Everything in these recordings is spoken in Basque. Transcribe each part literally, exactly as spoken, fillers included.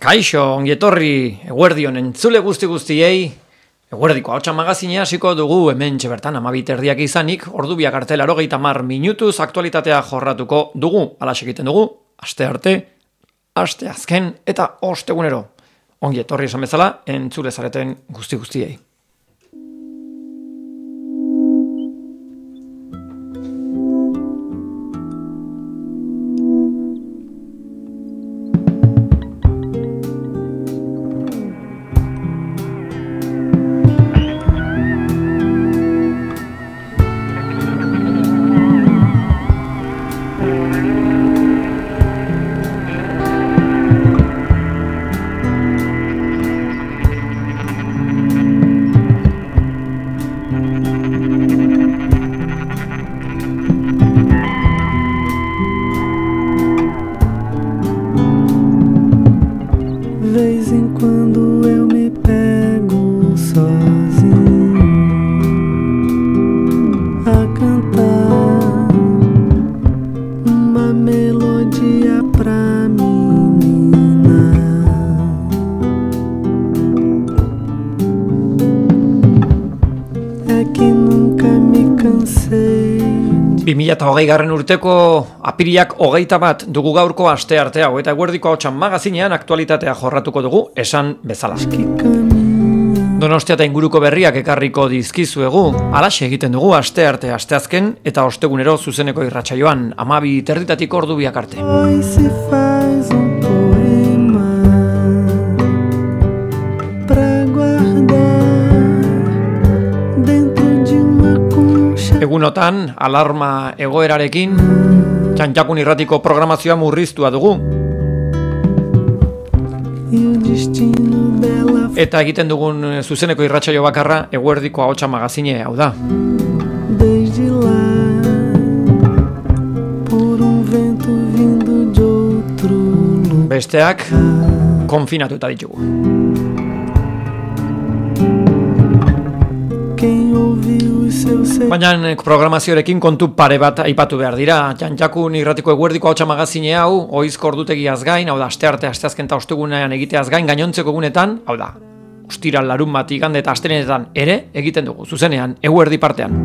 Kaixo, ongietorri, eguerdion entzule guzti guztiei, eguerdiko ahotsa magazinea hasiko dugu hemen bertan amabit erdiak izanik, ordu biak arte laurogeita hamar minutuz aktualitatea jorratuko dugu, alaxe egiten dugu, aste arte, aste azken eta ostegunero. Ongietorri esan bezala, entzule zareten guzti guztiei. bi mila hogei garren urteko apiriak hogeita bat dugu gaurko aste artea, eta eguerdiko ahotsan magazinean aktualitatea jorratuko dugu esan bezala. Donostia eta inguruko berriak ekarriko dizkizuegu, alaxe egiten dugu aste arte asteazken eta ostegunero zuzeneko irratsaioan, amabi terditatik ordu biak arte. Egunotan, alarma egoerarekin, Txantxakun irratiko programazioa murriztua dugu. Eta egiten dugun zuzeneko irratsaio bakarra eguerdiko ahotsa magazine hau da. Besteak konfinatuta ditugu. Baina programazioarekin kontu pare bat aipatu behar dira. Txantxakun irratiko eguerdiko ahotsa magazine hau, ohizko ordutegiaz gain, hau da, aste arte, asteazken eta ostegunean egiteaz gain, gainontzeko egunetan, hau da, ostiral, larun bat, igande eta astelenetan ere egiten dugu, zuzenean, eguerdi partean.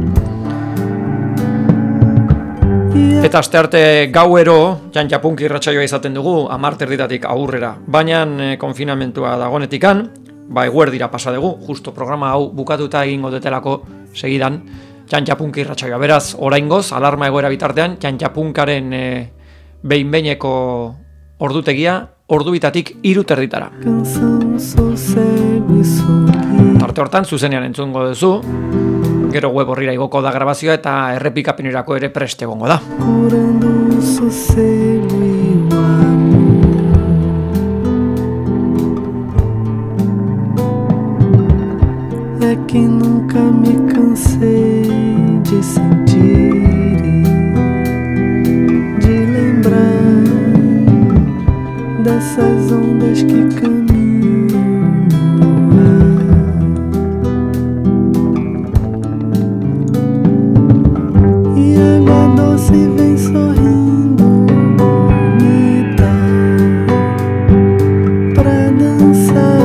Eta aste arte gauero, Txantxapunk irratsaioa izaten dugu, hamar terditatik aurrera. Baina konfinamentua dagonetikan, ba eguerdira pasa dugu, justo programa hau bukatuta egingo detelako segidan Txantxapunk irratsaioa. Beraz, oraingoz, alarma egoera bitartean, Txantxapunkaren e, behin-behineko ordutegia, ordubitatik hiru terditara. Tarte hortan, zuzenean entzungo duzu, gero web horrira igoko da grabazioa eta errepikapenerako ere preste egongo da. É que nunca me cansei de sentir e de lembrar dessas ondas que caminham no ar. E água doce vem sorrindo, bonita, pra dançar.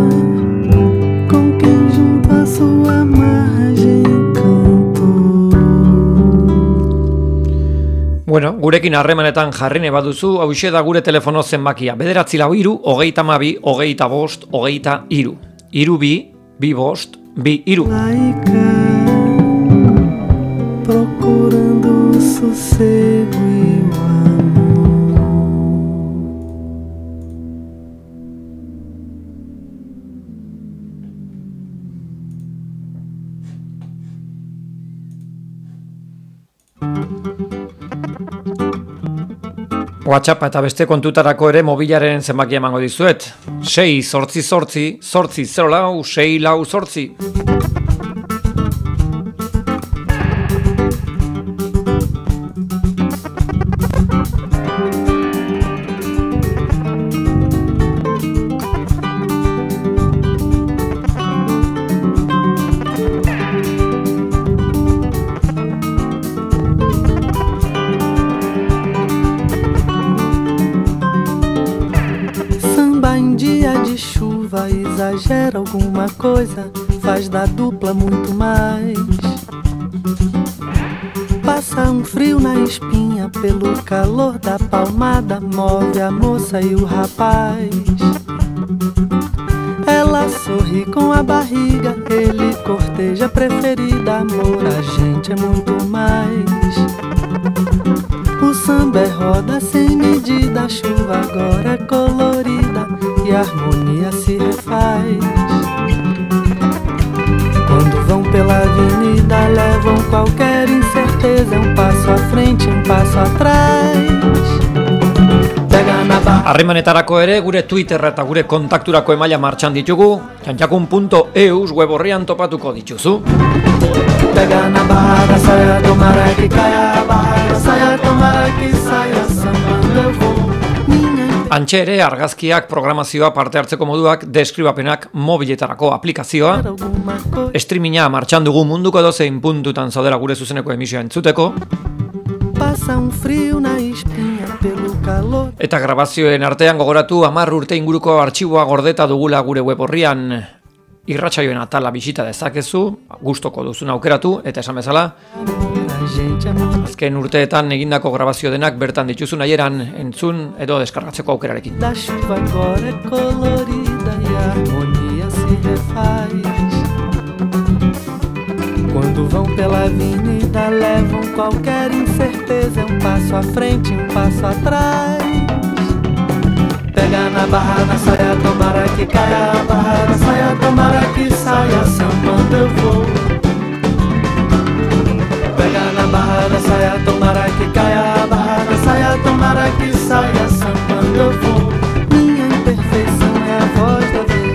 Sua margem cantou. Bueno, gurekin harremanetan jarrine baduzu, hauxe da gure telefono zenbakia. Bederatzi lau hiru, hogeita hamabi, hogeita bost, hogeita hiru. Hiru bi, bi bost, bi hiru. Procurando sossego e o amor. WhatsApp eta beste kontutarako ere mobilaren zenbakia emango dizuet. sei zortzi zortzi, zortzi zero lau, sei lau zortzi. exagera alguma coisa, faz da dupla muito mais. Passa um frio na espinha, pelo calor da palmada, move a moça e o rapaz. Ela sorri com a barriga, ele corteja a preferida. Amor, a gente é muito mais. O samba é roda sem medida, a chuva agora é colorida e a harmonia se refaz. Quando vão pela avenida, levam qualquer incerteza. É um passo à frente, um passo atrás. Pega na barra. Harremanetarako ere gure Twitter eta gure kontakturako emaila martxan ditugu, txantxakun punto eus web orrian topatuko dituzu. Pega na barra, saia, tomara que caia a barra, saia, tomara que saia, sambando eu vou. Antxe ere, argazkiak, programazioa, parte hartzeko moduak, deskribapenak, mobiletarako aplikazioa. Streaminga martxan dugu munduko edozein puntutan zaudela gure zuzeneko emisioa entzuteko. Eta grabazioen artean gogoratu hamar urte inguruko artxiboa gordeta dugula gure web orrian. Irratsaioen atala bisita dezakezu, gustoko duzun aukeratu, eta esan bezala, azken urteetan egindako grabazio denak bertan dituzu nahieran entzun edo deskargatzeko aukerarekin. Da chuva agora é colorida e a harmonia se refaz. Quando vão pela avenida levam qualquer incerteza. É um passo à frente, um passo atrás. Pega na barra, na saia, tomara que caia a barra, na saia, tomara que saia, sambando eu vou. Pega na barra, na saia, tomara que caia a barra, na saia, tomara que saia, sambando eu vou. Minha imperfeição é a voz da vez.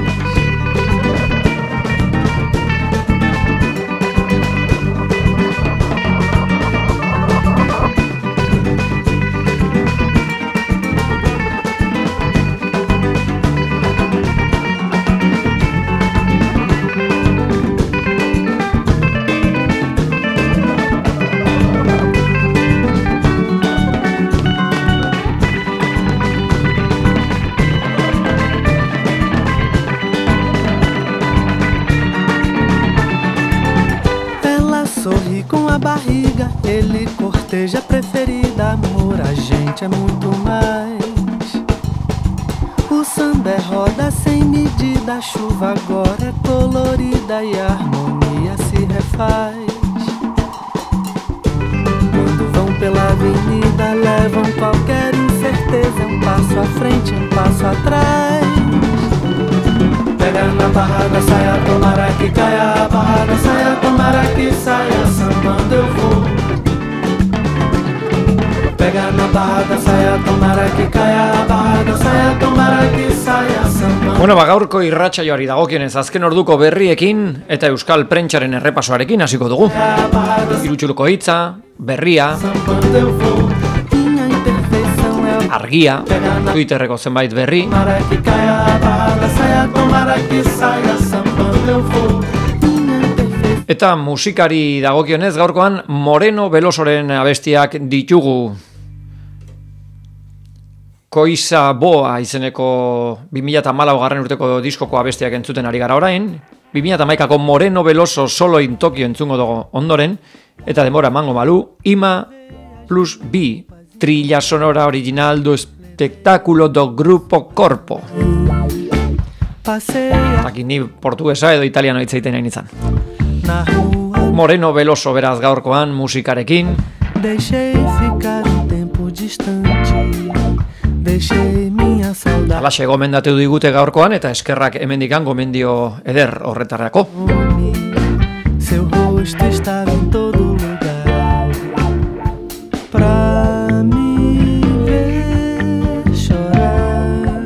Barriga, ele corteja a preferida. Amor, a gente é muito mais. O samba é roda sem medida, a chuva agora é colorida e a harmonia se refaz. Quando vão pela avenida levam qualquer incerteza. É um passo à frente, um passo atrás. Pega na barra da saia, tomara que caia a barra da saia, tomara que saia, sambando eu vou. Pega na barra da saia, tomara que caia a barra da saia, tomara que saia, sambando. Bueno, ba, gaurko irratsaioari dagokionez azken orduko berriekin eta euskal prentsaren errepasoarekin hasiko dugu. Irutxuruko hitza, berria, argia, Twitterreko zenbait berri. Eta musikari dagokionez gaurkoan Moreno Velosoren abestiak ditugu. Koiza Boa izeneko bi mila hamalau garren urteko diskoko abestiak entzuten ari gara orain. bi mila hamaikako Moreno Veloso solo in Tokio entzungo dugu ondoren. Eta denbora mango malu, Ima plus B, trilla sonora original do espectáculo do Grupo Corpo. Aquí ni portuguesa edo italiano hitz egiten nahi izan. Moreno Veloso beraz gaurkoan musikarekin. Deixei ficar um tempo distante. Deixei minha saudade. Alaxe gomendatu digute gaurkoan eta eskerrak hemendikan gomendio eder horretarako. Seu rosto estava em todo lugar pra me ver chorar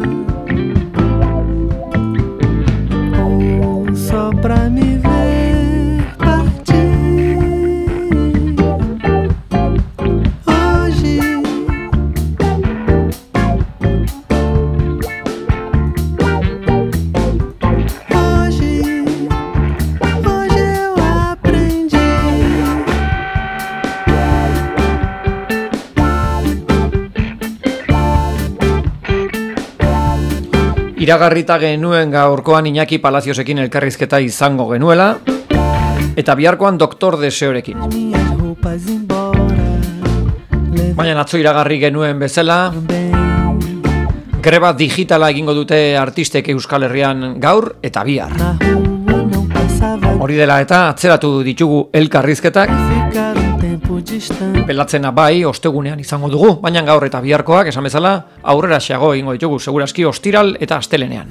ou só pra me ver partir. Hoje Hoje Hoje eu aprendi Iragarrita genuen gaurkoan Iñaki Palaziosekin elkarrizketa izango genuela, eta biharkoan Doktor Deseorekin. Baina atzo iragarri genuen bezala, greba digitala egingo dute artistek Euskal Herrian gaur eta bihar. Hori dela eta atzeratu ditugu elkarrizketak, pelatzena bai ostegunean izango dugu, baina gaur eta biharkoak esan bezala aurrera xeago egingo ditugu, seguraski ostiral eta astelenean.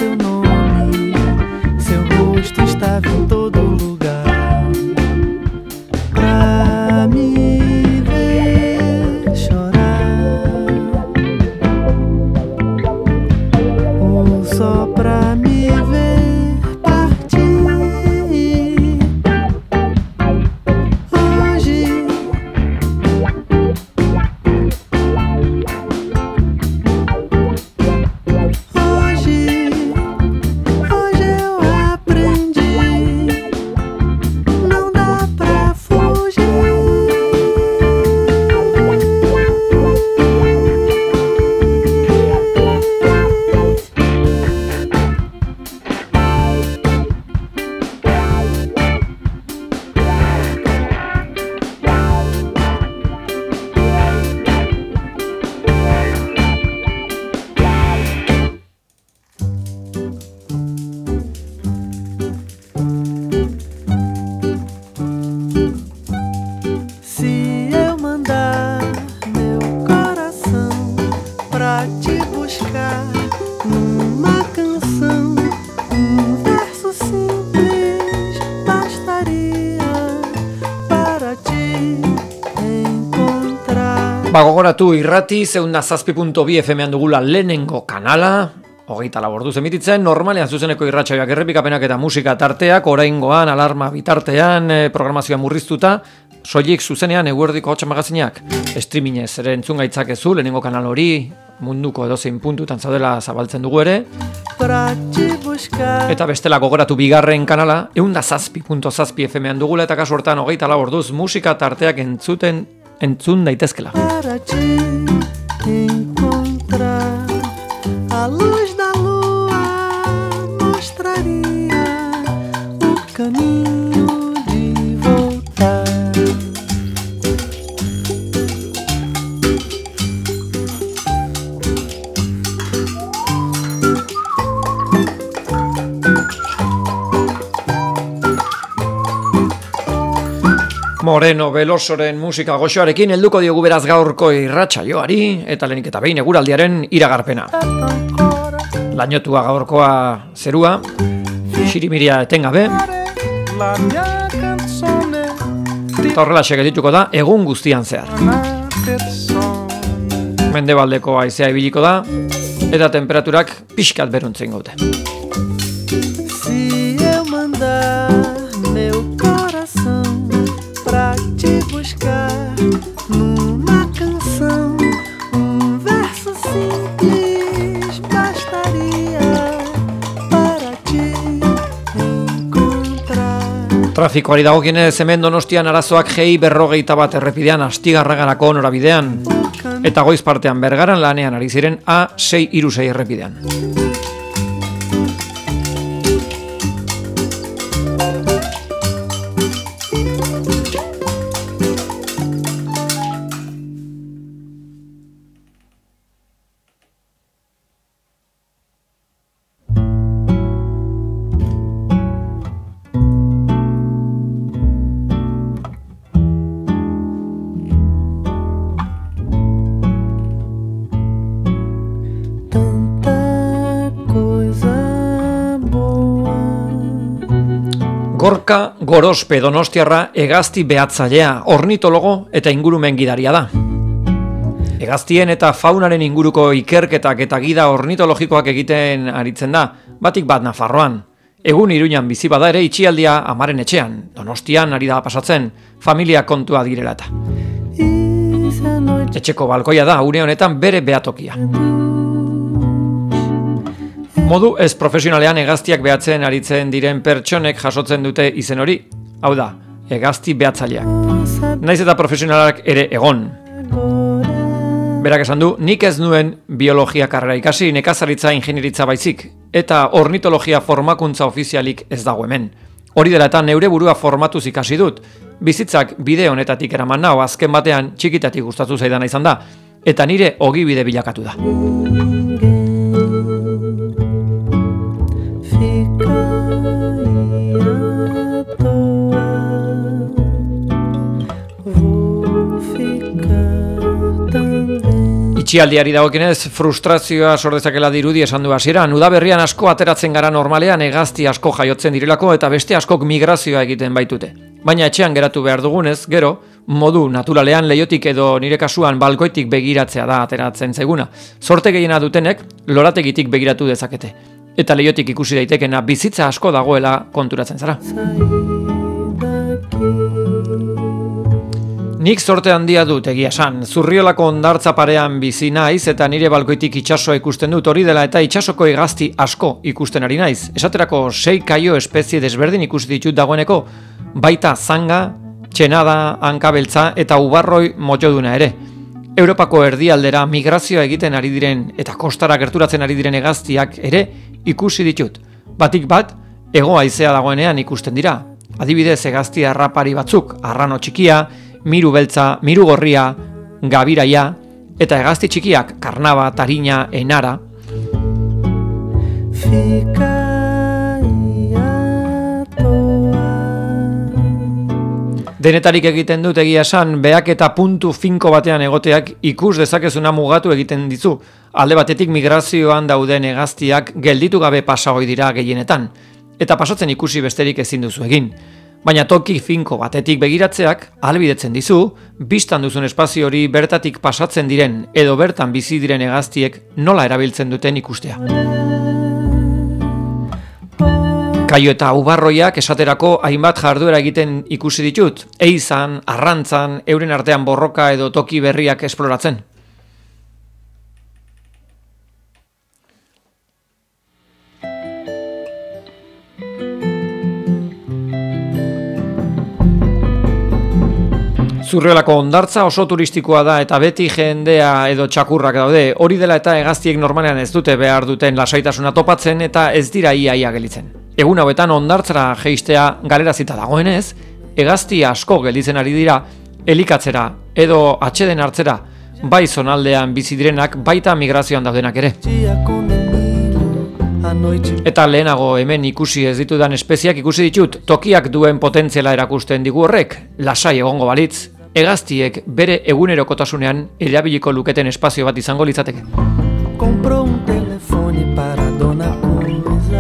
Gogoratu irrati zeunda zazpi puntu bi F M-an dugula lehenengo kanala, hogeita laborduz emititzen, normalean zuzeneko irratsaioak errepikapenak eta musika tarteak, oraingoan, alarma bitartean, programazioa murriztuta, soilik zuzenean eguerdiko hotxa magazinak, streamingez ere entzun gaitzakezu, lehenengo kanal hori, munduko edozein puntutan zaudela zabaltzen dugu ere, eta bestela gogoratu bigarren kanala, eunda zazpi puntu zazpi F M-an dugula, eta kasu hortan hogeita laborduz musika tarteak entzuten entzun daitezkela. Para te encontrar, a luz da lua mostraria o caminho de voltar. Moreno Velosoren musika goxoarekin helduko diogu beraz gaurko irratsaioari eta lehenik eta behin eguraldiaren iragarpena. Lainotua gaurkoa zerua, xirimiria etengabe, eta horrela segeldituko da egun guztian zehar. Mendebaldeko haizea ibiliko da, eta temperaturak pixkat beruntzen gaute. Se eu mandar meu coração pra te buscar numa canção, um verso simples bastaria para te encontrar. Trafikoari dagokienez hemen Donostian arazoak G berrogeita bat errepidean Astigarraganako norabidean, eta goiz partean Bergaran lanean ari ziren A sei hiru sei errepidean. Gorka Gorospe Donostiarra hegazti behatzailea, ornitologo eta ingurumen gidaria da. Hegaztien eta faunaren inguruko ikerketak eta gida ornitologikoak egiten aritzen da, batik bat Nafarroan. Egun Iruñan bizi bada ere itxialdia amaren etxean, Donostian ari da pasatzen, familia kontua direla eta. Etxeko balkoia da, une honetan bere behatokia. Modu ez profesionalean hegaztiak behatzen aritzen diren pertsonek jasotzen dute izen hori. Hau da, hegazti behatzaileak. Naiz eta profesionalak ere egon. Berak esan du, nik ez nuen biologia karrera ikasi, nekazaritza ingenieritza baizik, eta ornitologia formakuntza ofizialik ez dago hemen. Hori dela eta neure burua formatuz ikasi dut. Bizitzak bide honetatik eraman nau, azken batean txikitatik gustatu zaidana izan da, eta nire ogibide bilakatu da. Itxialdiari dagokienez, frustrazioa sordezakela dirudi esan du hasieran. Udaberrian asko ateratzen gara normalean, hegazti asko jaiotzen direlako eta beste askok migrazioa egiten baitute. Baina etxean geratu behar dugunez, gero, modu naturalean leiotik edo nire kasuan balkoitik begiratzea da ateratzen zaiguna. Zorte gehiena dutenek, lorategitik begiratu dezakete. Eta leiotik ikusi daitekena bizitza asko dagoela konturatzen zara. Nik zorte handia dut egia esan, Zurriolako hondartza parean bizi naiz eta nire balkoitik itsasoa ikusten dut, hori dela eta itsasoko hegazti asko ikusten ari naiz. Esaterako sei kaio espezie desberdin ikusi ditut dagoeneko, baita zanga, txenada, hankabeltza eta ubarroi motxoduna ere. Europako erdialdera migrazioa egiten ari diren eta kostara gerturatzen ari diren hegaztiak ere ikusi ditut. Batik bat, hego haizea dagoenean ikusten dira. Adibidez, hegazti harrapari batzuk, arrano txikia, miru beltza, miru gorria, gabiraia, eta hegazti txikiak, karnaba, tarina, enara. Denetarik egiten dut egia esan, beak eta puntu finko batean egoteak ikus dezakezuna mugatu egiten dizu. Alde batetik migrazioan dauden hegaztiak gelditu gabe pasagoi dira gehienetan, eta pasatzen ikusi besterik ezin duzu egin. Baina toki finko batetik begiratzeak ahalbidetzen dizu, bistan duzun espazio hori bertatik pasatzen diren edo bertan bizi diren hegaztiek nola erabiltzen duten ikustea. Kaio eta ubarroiak esaterako hainbat jarduera egiten ikusi ditut, eizan, arrantzan, euren artean borroka edo toki berriak esploratzen. Zurriolako hondartza oso turistikoa da eta beti jendea edo txakurrak daude. Hori dela eta hegaztiek normalean ez dute behar duten lasaitasuna topatzen eta ez dira iaia gelitzen. Egun hauetan hondartzara jeistea galerazita dagoenez, hegazti asko gelditzen ari dira elikatzera edo atxeden hartzera, bai zonaldean bizi direnak, baita migrazioan daudenak ere. Eta lehenago hemen ikusi ez ditudan espeziak ikusi ditut, tokiak duen potentziala erakusten digu horrek, lasai egongo balitz, hegaztiek bere egunerokotasunean erabiliko luketen espazio bat izango litzateke. Comprou un telefone para Dona Cruz,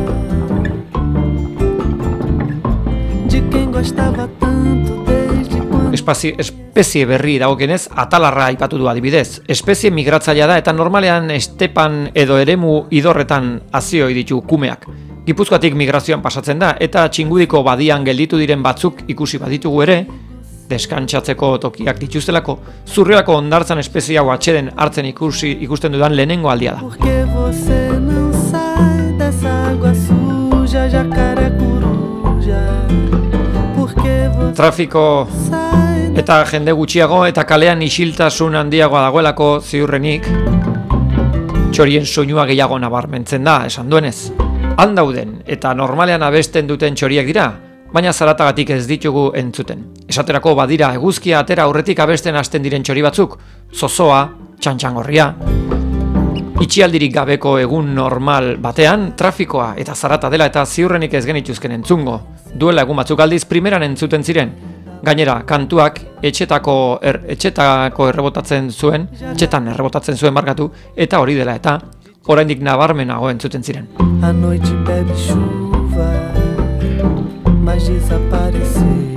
de quem gostava tanto desde quando... Espezie, espezie berri dagokienez, atalarra aipatu du adibidez. Espezie migratzailea da eta normalean estepan edo eremu idorretan hazioi ditu kumeak. Gipuzkoatik migrazioan pasatzen da eta Txingudiko badian gelditu diren batzuk ikusi baditugu ere, deskantsatzeko tokiak dituztelako, Zurriolako hondartzan espezie hau atxeden hartzen ikusi ikusten dudan lehenengo aldia da. Porque você não sai dessa água suja, jacaré coruja. Porque você Trafiko eta jende gutxiago eta kalean isiltasun handiagoa dagoelako ziurrenik, txorien soinua gehiago nabarmentzen da, esan duenez. Han dauden eta normalean abesten duten txoriak dira, baina zaratagatik ez ditugu entzuten. Esaterako badira eguzkia atera aurretik abesten hasten diren txori batzuk, zozoa, txantxangorria. Itxialdirik gabeko egun normal batean, trafikoa eta zarata dela eta ziurrenik ez genituzken entzungo. Duela egun batzuk aldiz primeran entzuten ziren. Gainera, kantuak etxetako, er, etxetako errebotatzen zuen, etxetan errebotatzen zuen barkatu, eta hori dela eta oraindik nabarmenago entzuten ziren. A noite bebe chuva, mas desaparecer,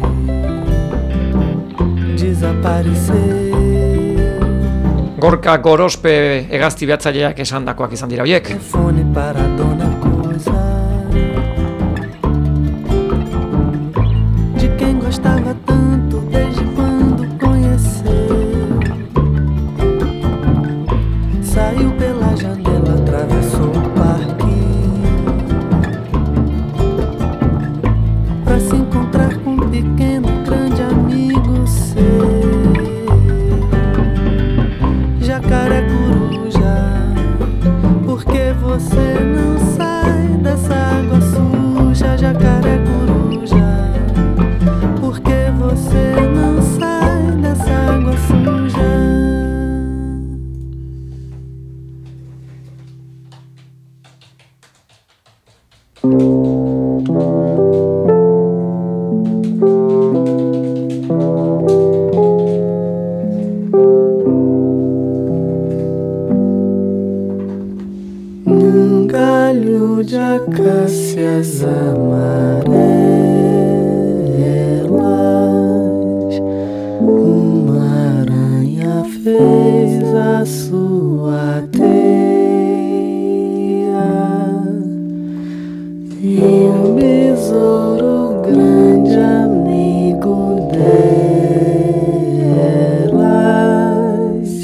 desaparecer. Gorka Gorospe hegazti behatzaileak esandakoak izan dira horiek. Telefone para Dona Cruz, de quem gostava tanto desde quando conheceu. Saiu pela janela, atravessou o parque pra se encontrar com um pequeno, grande amigo seu. Já sua teia e um besouro grande amigo delas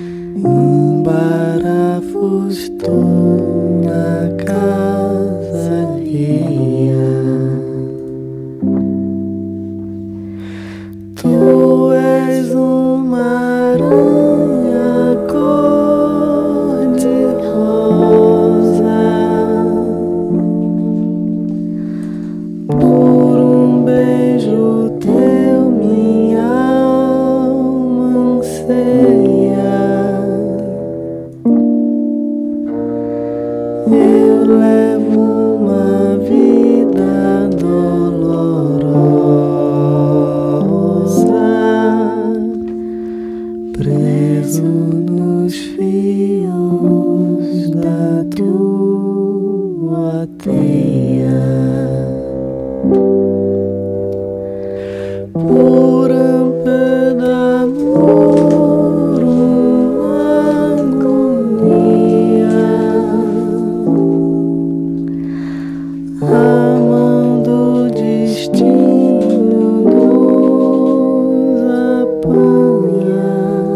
embaraçou na casa alheia. Tu és uma aranha cor-de-rosa, por um beijo teu minha alma anseia. Eu levo uma vida dolorosa, preso nos fios da tua teia. Por un peu d'amour, uma agonia, amando o destino nos apanha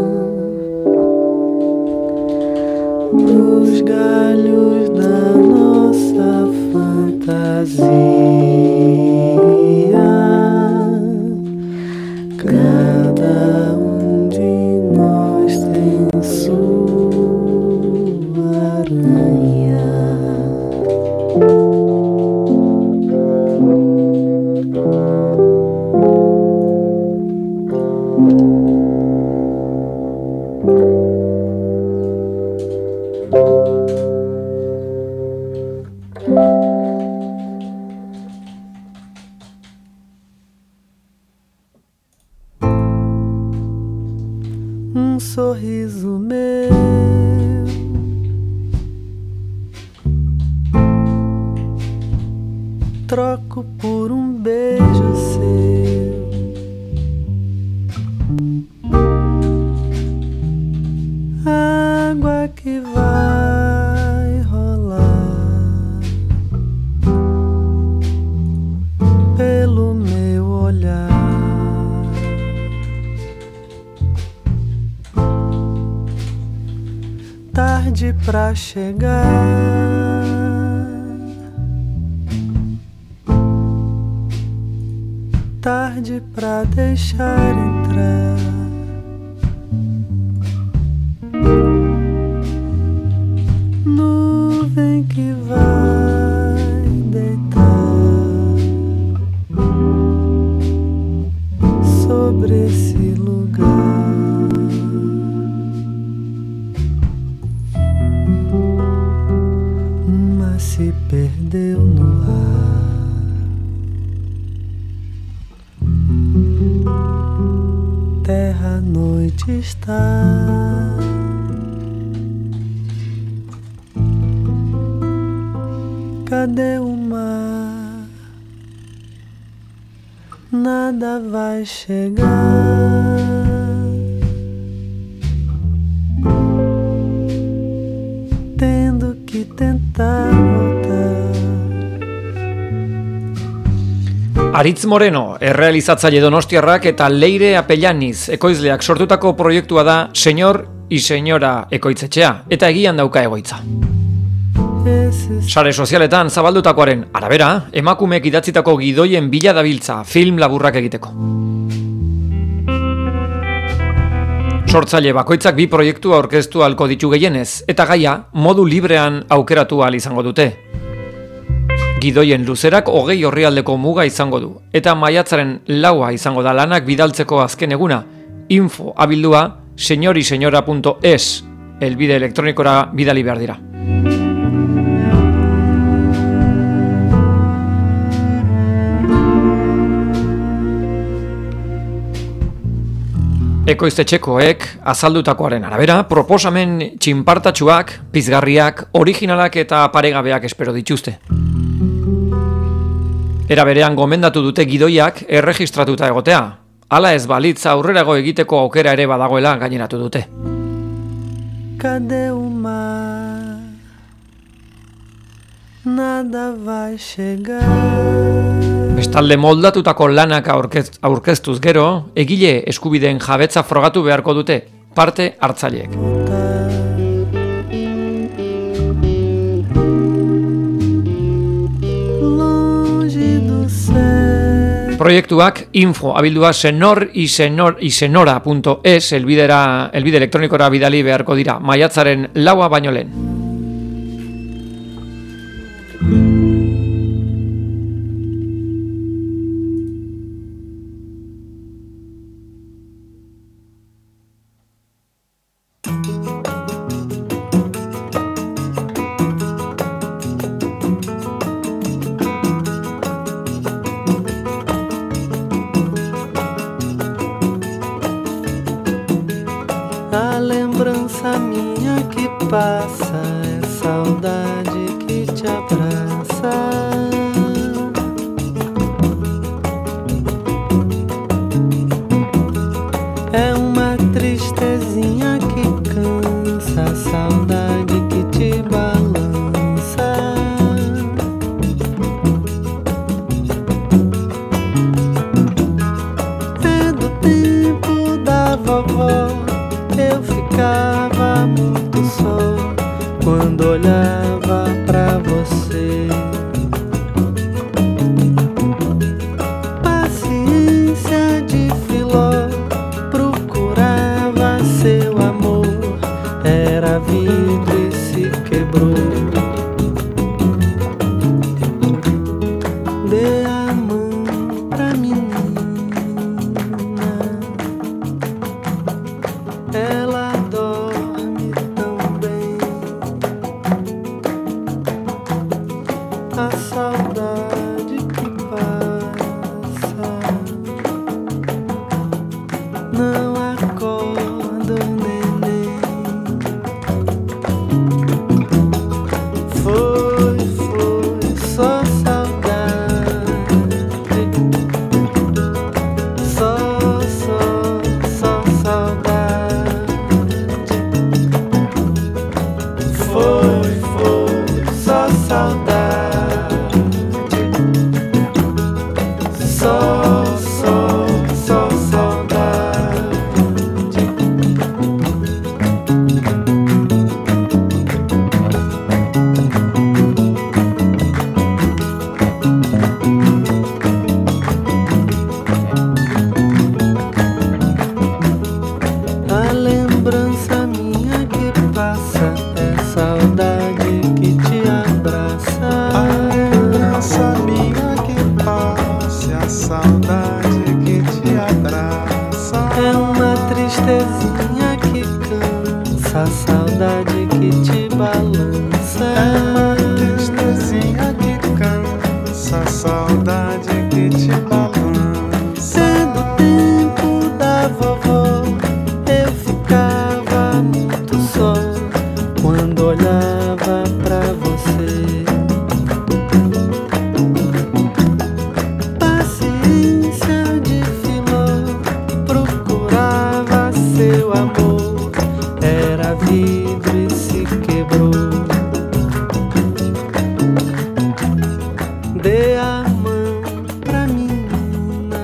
nos galhos da nossa fantasia. Cada um de nós tem sua aranha. Um sorriso meu troco por um beijo seu. Água que vai rolar pelo meu olhar. Tarde pra chegar, tarde pra deixar entrar. Nuvem que vai deitar sobre esse lugar. Se perdeu no ar. Terra, noite está. Cadê o mar? Nada vai chegar. Tendo que tentar voltar. Aritz Moreno, errealizatzaile donostiarrak eta Leire Apellaniz ekoizleak sortutako proiektua da Señor y Señora ekoitzetxea, eta egian dauka egoitza. Sare sozialetan zabaldutakoaren arabera, emakumeek idatzitako gidoien bila dabiltza film laburrak egiteko. Sortzaile bakoitzak bi proiektua aurkeztu ahalko ditu gehienez, eta gaia modu librean aukeratu ahal izango dute. Gidoien luzerak hogei orrialdeko muga izango du, eta maiatzaren laua izango da lanak bidaltzeko azken eguna, info abildua señoriseñora punto es, helbide elektronikora bidali behar dira. Ekoiztetxekoek azaldutakoaren arabera, proposamen txinpartatsuak, pizgarriak, originalak eta paregabeak espero dituzte. Era berean gomendatu dute gidoiak erregistratuta egotea, hala ez balitz aurrerago egiteko aukera ere badagoela gaineratu dute. cadê o mar? Nada vai chegar. Bestalde moldatutako lanak aurkez, aurkeztuz gero, egile eskubideen jabetza frogatu beharko dute parte hartzaileek. Proiektuak info abildua senor isenor isenora punto es elbidera elbide elektronikora bidali beharko dira maiatzaren laua baino lehen. A lembrança minha que passa é saudade que te abraça. É uma tristezinha que cansa, a saudade que te balança. É do tempo da vovó. Eu ficava muito só quando olhava pra você. Paciência de filó, procurava seu amor. Era vidro e se quebrou. Dê a mão pra menina. Ela dorme tão bem. A saudade que passa não acorda o neném. Foi, foi só saudade. Só, só, só saudade. Foi, foi só saudade. Só, só, só saudade. A lembrança minha que passa é saudade que te abraça. A lembrança minha que passa, a saudade que te abraça. É uma tristezinha que cansa, a saudade que te balança. É uma tristezinha que cansa, a saudade que te balança. É do tempo da vovó, eu ficava muito só quando olhava pra você. Paciência de filó, procurava seu amor. Era vidro e se quebrou. Dê a mão pra menina.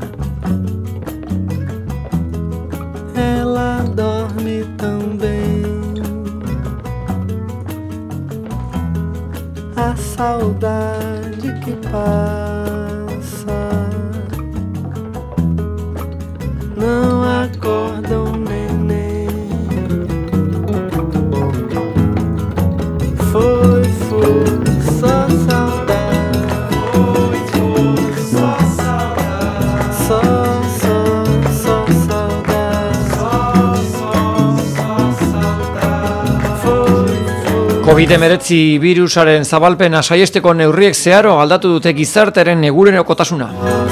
Ela dorme tão bem. A saudade que passa não acorda o neném. Foi, foi só saudade. Foi, foi só saudade. Só, só, só saudade. Só, só, só saudade. Foi, foi. covid hemeretzi birusaren zabalpena saiesteko neurriek zeharo aldatu dute gizartearen egunerokotasuna.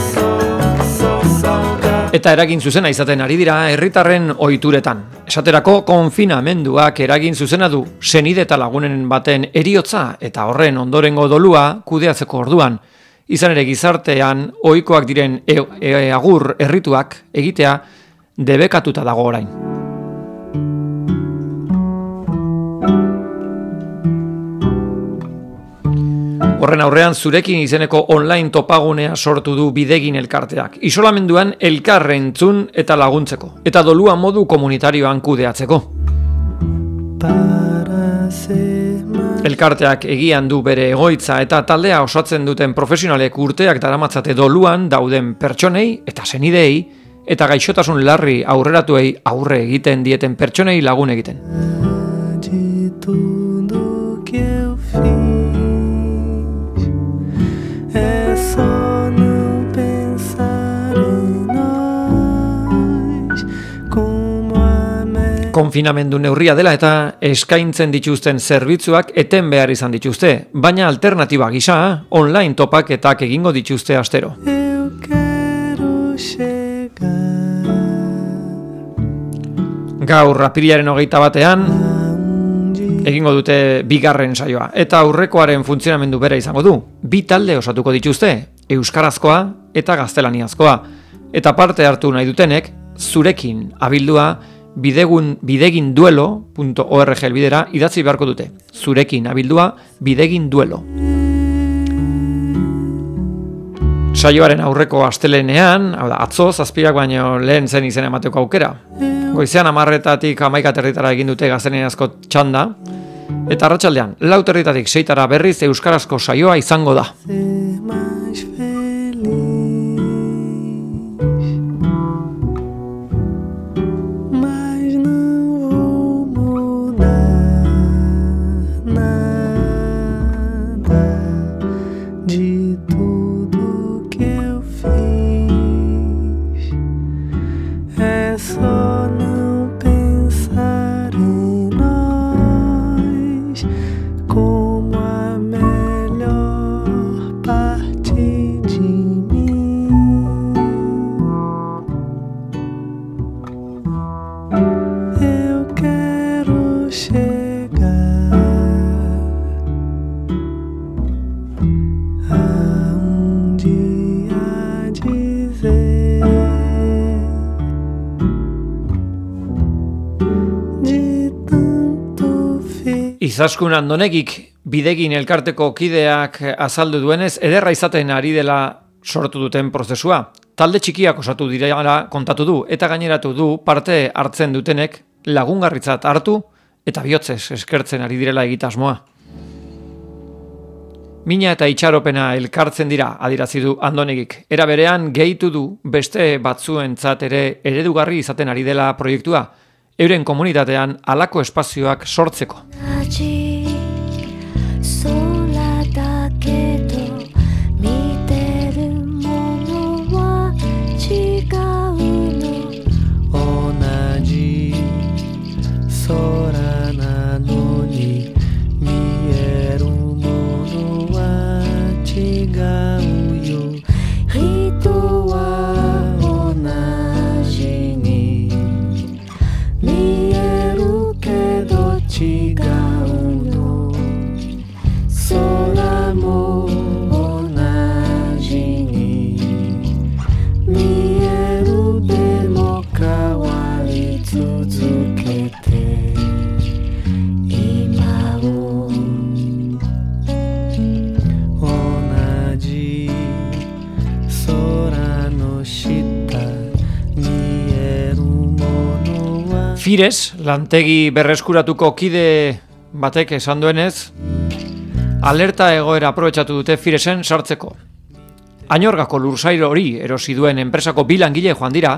Eta eragin zuzena izaten ari dira herritarren ohituretan. Esaterako konfinamenduak eragin zuzena du senide eta lagunen baten heriotza eta horren ondorengo dolua kudeatzeko orduan. Izan ere gizartean ohikoak diren e, e, agur errituak egitea debekatuta dago orain. Horren aurrean Zurekin izeneko online topagunea sortu du Bidegin elkarteak. Isolamenduan elkar entzun eta laguntzeko. Eta dolua modu komunitarioan kudeatzeko. Elkarteak egian du bere egoitza eta taldea osatzen duten profesionalek urteak daramatzate doluan dauden pertsonei eta senidei eta gaixotasun larri aurreratuei aurre egiten dieten pertsonei lagun egiten. Konfinamendu neurria dela eta eskaintzen dituzten zerbitzuak eten behar izan dituzte, baina alternatiba gisa online topaketak egingo dituzte astero. Gaur apirilaren hogeita batean egingo dute bigarren saioa eta aurrekoaren funtzionamendu bera izango du. Bi talde osatuko dituzte, euskarazkoa eta gaztelaniazkoa, eta parte hartu nahi dutenek Zurekin abildua Bidegun, bideginduelo punto org elbidera idatzi beharko dute. Zurekin abildua bideginduelo. Saioaren aurreko astelenean, hau da, atzo zazpirak baino lehen zen izen emateko aukera. Goizean hamarretatik hamaika territara egin dute gaztelaniazko txanda, eta arratsaldean lau territatik seitara berriz euskarazko saioa izango da. Izaskun Andonegik Bidegin elkarteko kideak azaldu duenez, ederra izaten ari dela sortu duten prozesua. Talde txikiak osatu direla kontatu du eta gaineratu du parte hartzen dutenek lagungarritzat hartu eta bihotzez eskertzen ari direla egitasmoa. Mina eta itxaropena elkartzen dira, adierazi du Andonegik. Era berean gehitu du beste batzuentzat ere eredugarri izaten ari dela proiektua, euren komunitatean halako espazioak sortzeko. Fires, lantegi berreskuratuko kide batek esan duenez, alerta egoera aprobetxatu dute Firesen sartzeko. Añorgako lursail hori erosi duen enpresako bi langile joan dira,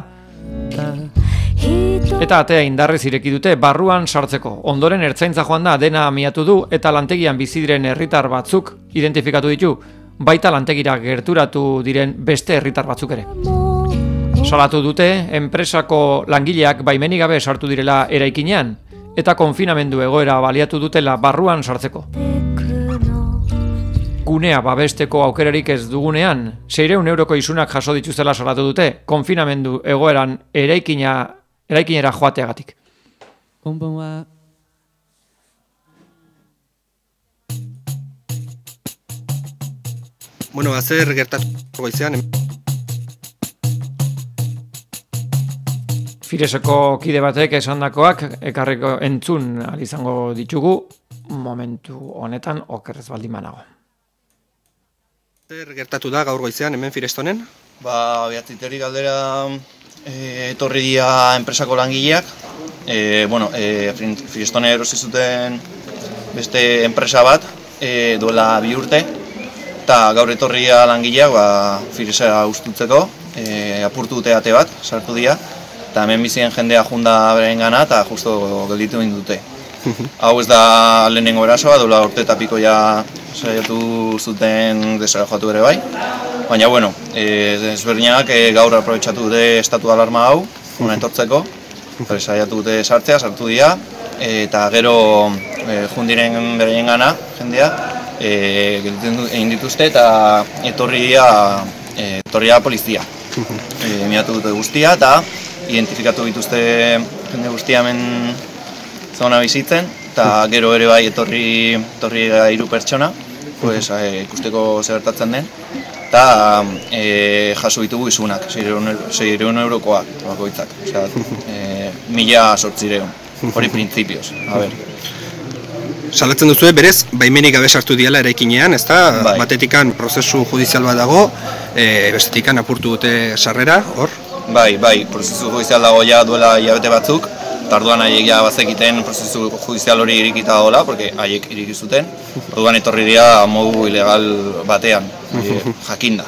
eta atea indarrez ireki dute barruan sartzeko. Ondoren ertzaintza joan da dena miatu du eta lantegian bizi diren herritar batzuk identifikatu ditu, baita lantegira gerturatu diren beste herritar batzuk ere. Salatu dute enpresako langileak baimenik gabe sartu direla eraikinean eta konfinamendu egoera baliatu dutela barruan sartzeko. Gunea babesteko aukerarik ez dugunean, seiehun euroko isunak jaso dituztela salatu dute, konfinamendu egoeran eraikina, eraikinera joateagatik. Konponba. Bueno, hacer gertatuko goizean. Fireseko kide batek esandakoak ekarriko entzun ahal izango ditugu momentu honetan okerrez baldin banago. Zer gertatu da gaur goizean hemen Firestonen? Ba, behatziterik galdera e, etorri dira enpresako langileak. E, bueno, e, Firestone erosi zuten beste enpresa bat e, duela bi urte. Eta gaur etorri dira langileak ba, Firesa ustutzeko, e, apurtu dute ate bat, sartu dira. Eta hemen bizien jendea junda beren gana eta justo gelditu egin dute. Hau ez da lehenengo erasoa, duela urte eta piko ja saiatu zuten desarrollatu ere bai. Baina, bueno, ezberdinak e, gaur aprobetxatu dute estatu alarma hau, hona etortzeko. Saiatu dute sartzea, sartu dira, e, eta gero e, jundiren beraien gana, jendea, e, egin dituzte eta etorri dira, e, etorri dira polizia. E, miratu dute guztia eta identifikatu dituzte jende guztia hemen zona bizitzen, eta gero ere bai etorri etorri hiru pertsona, pues, e, ikusteko zer gertatzen den, eta e, jaso ditugu isunak, seiehun eurokoak bakoitzak, osea, e, mila zortziehun, hori printzipioz, a ber. Salatzen duzu berez, baimenik gabe sartu diela eraikinean, ezta? Bai. Batetikan prozesu judizial bat dago, e, bestetikan apurtu dute sarrera, hor? Bai, bai, prozesu judizial dago ja duela hilabete batzuk, eta orduan haiek ja bazekiten prozesu judizial hori irikita dagoela, porque haiek iriki zuten. Orduan etorri dira modu ilegal batean, e, jakinda.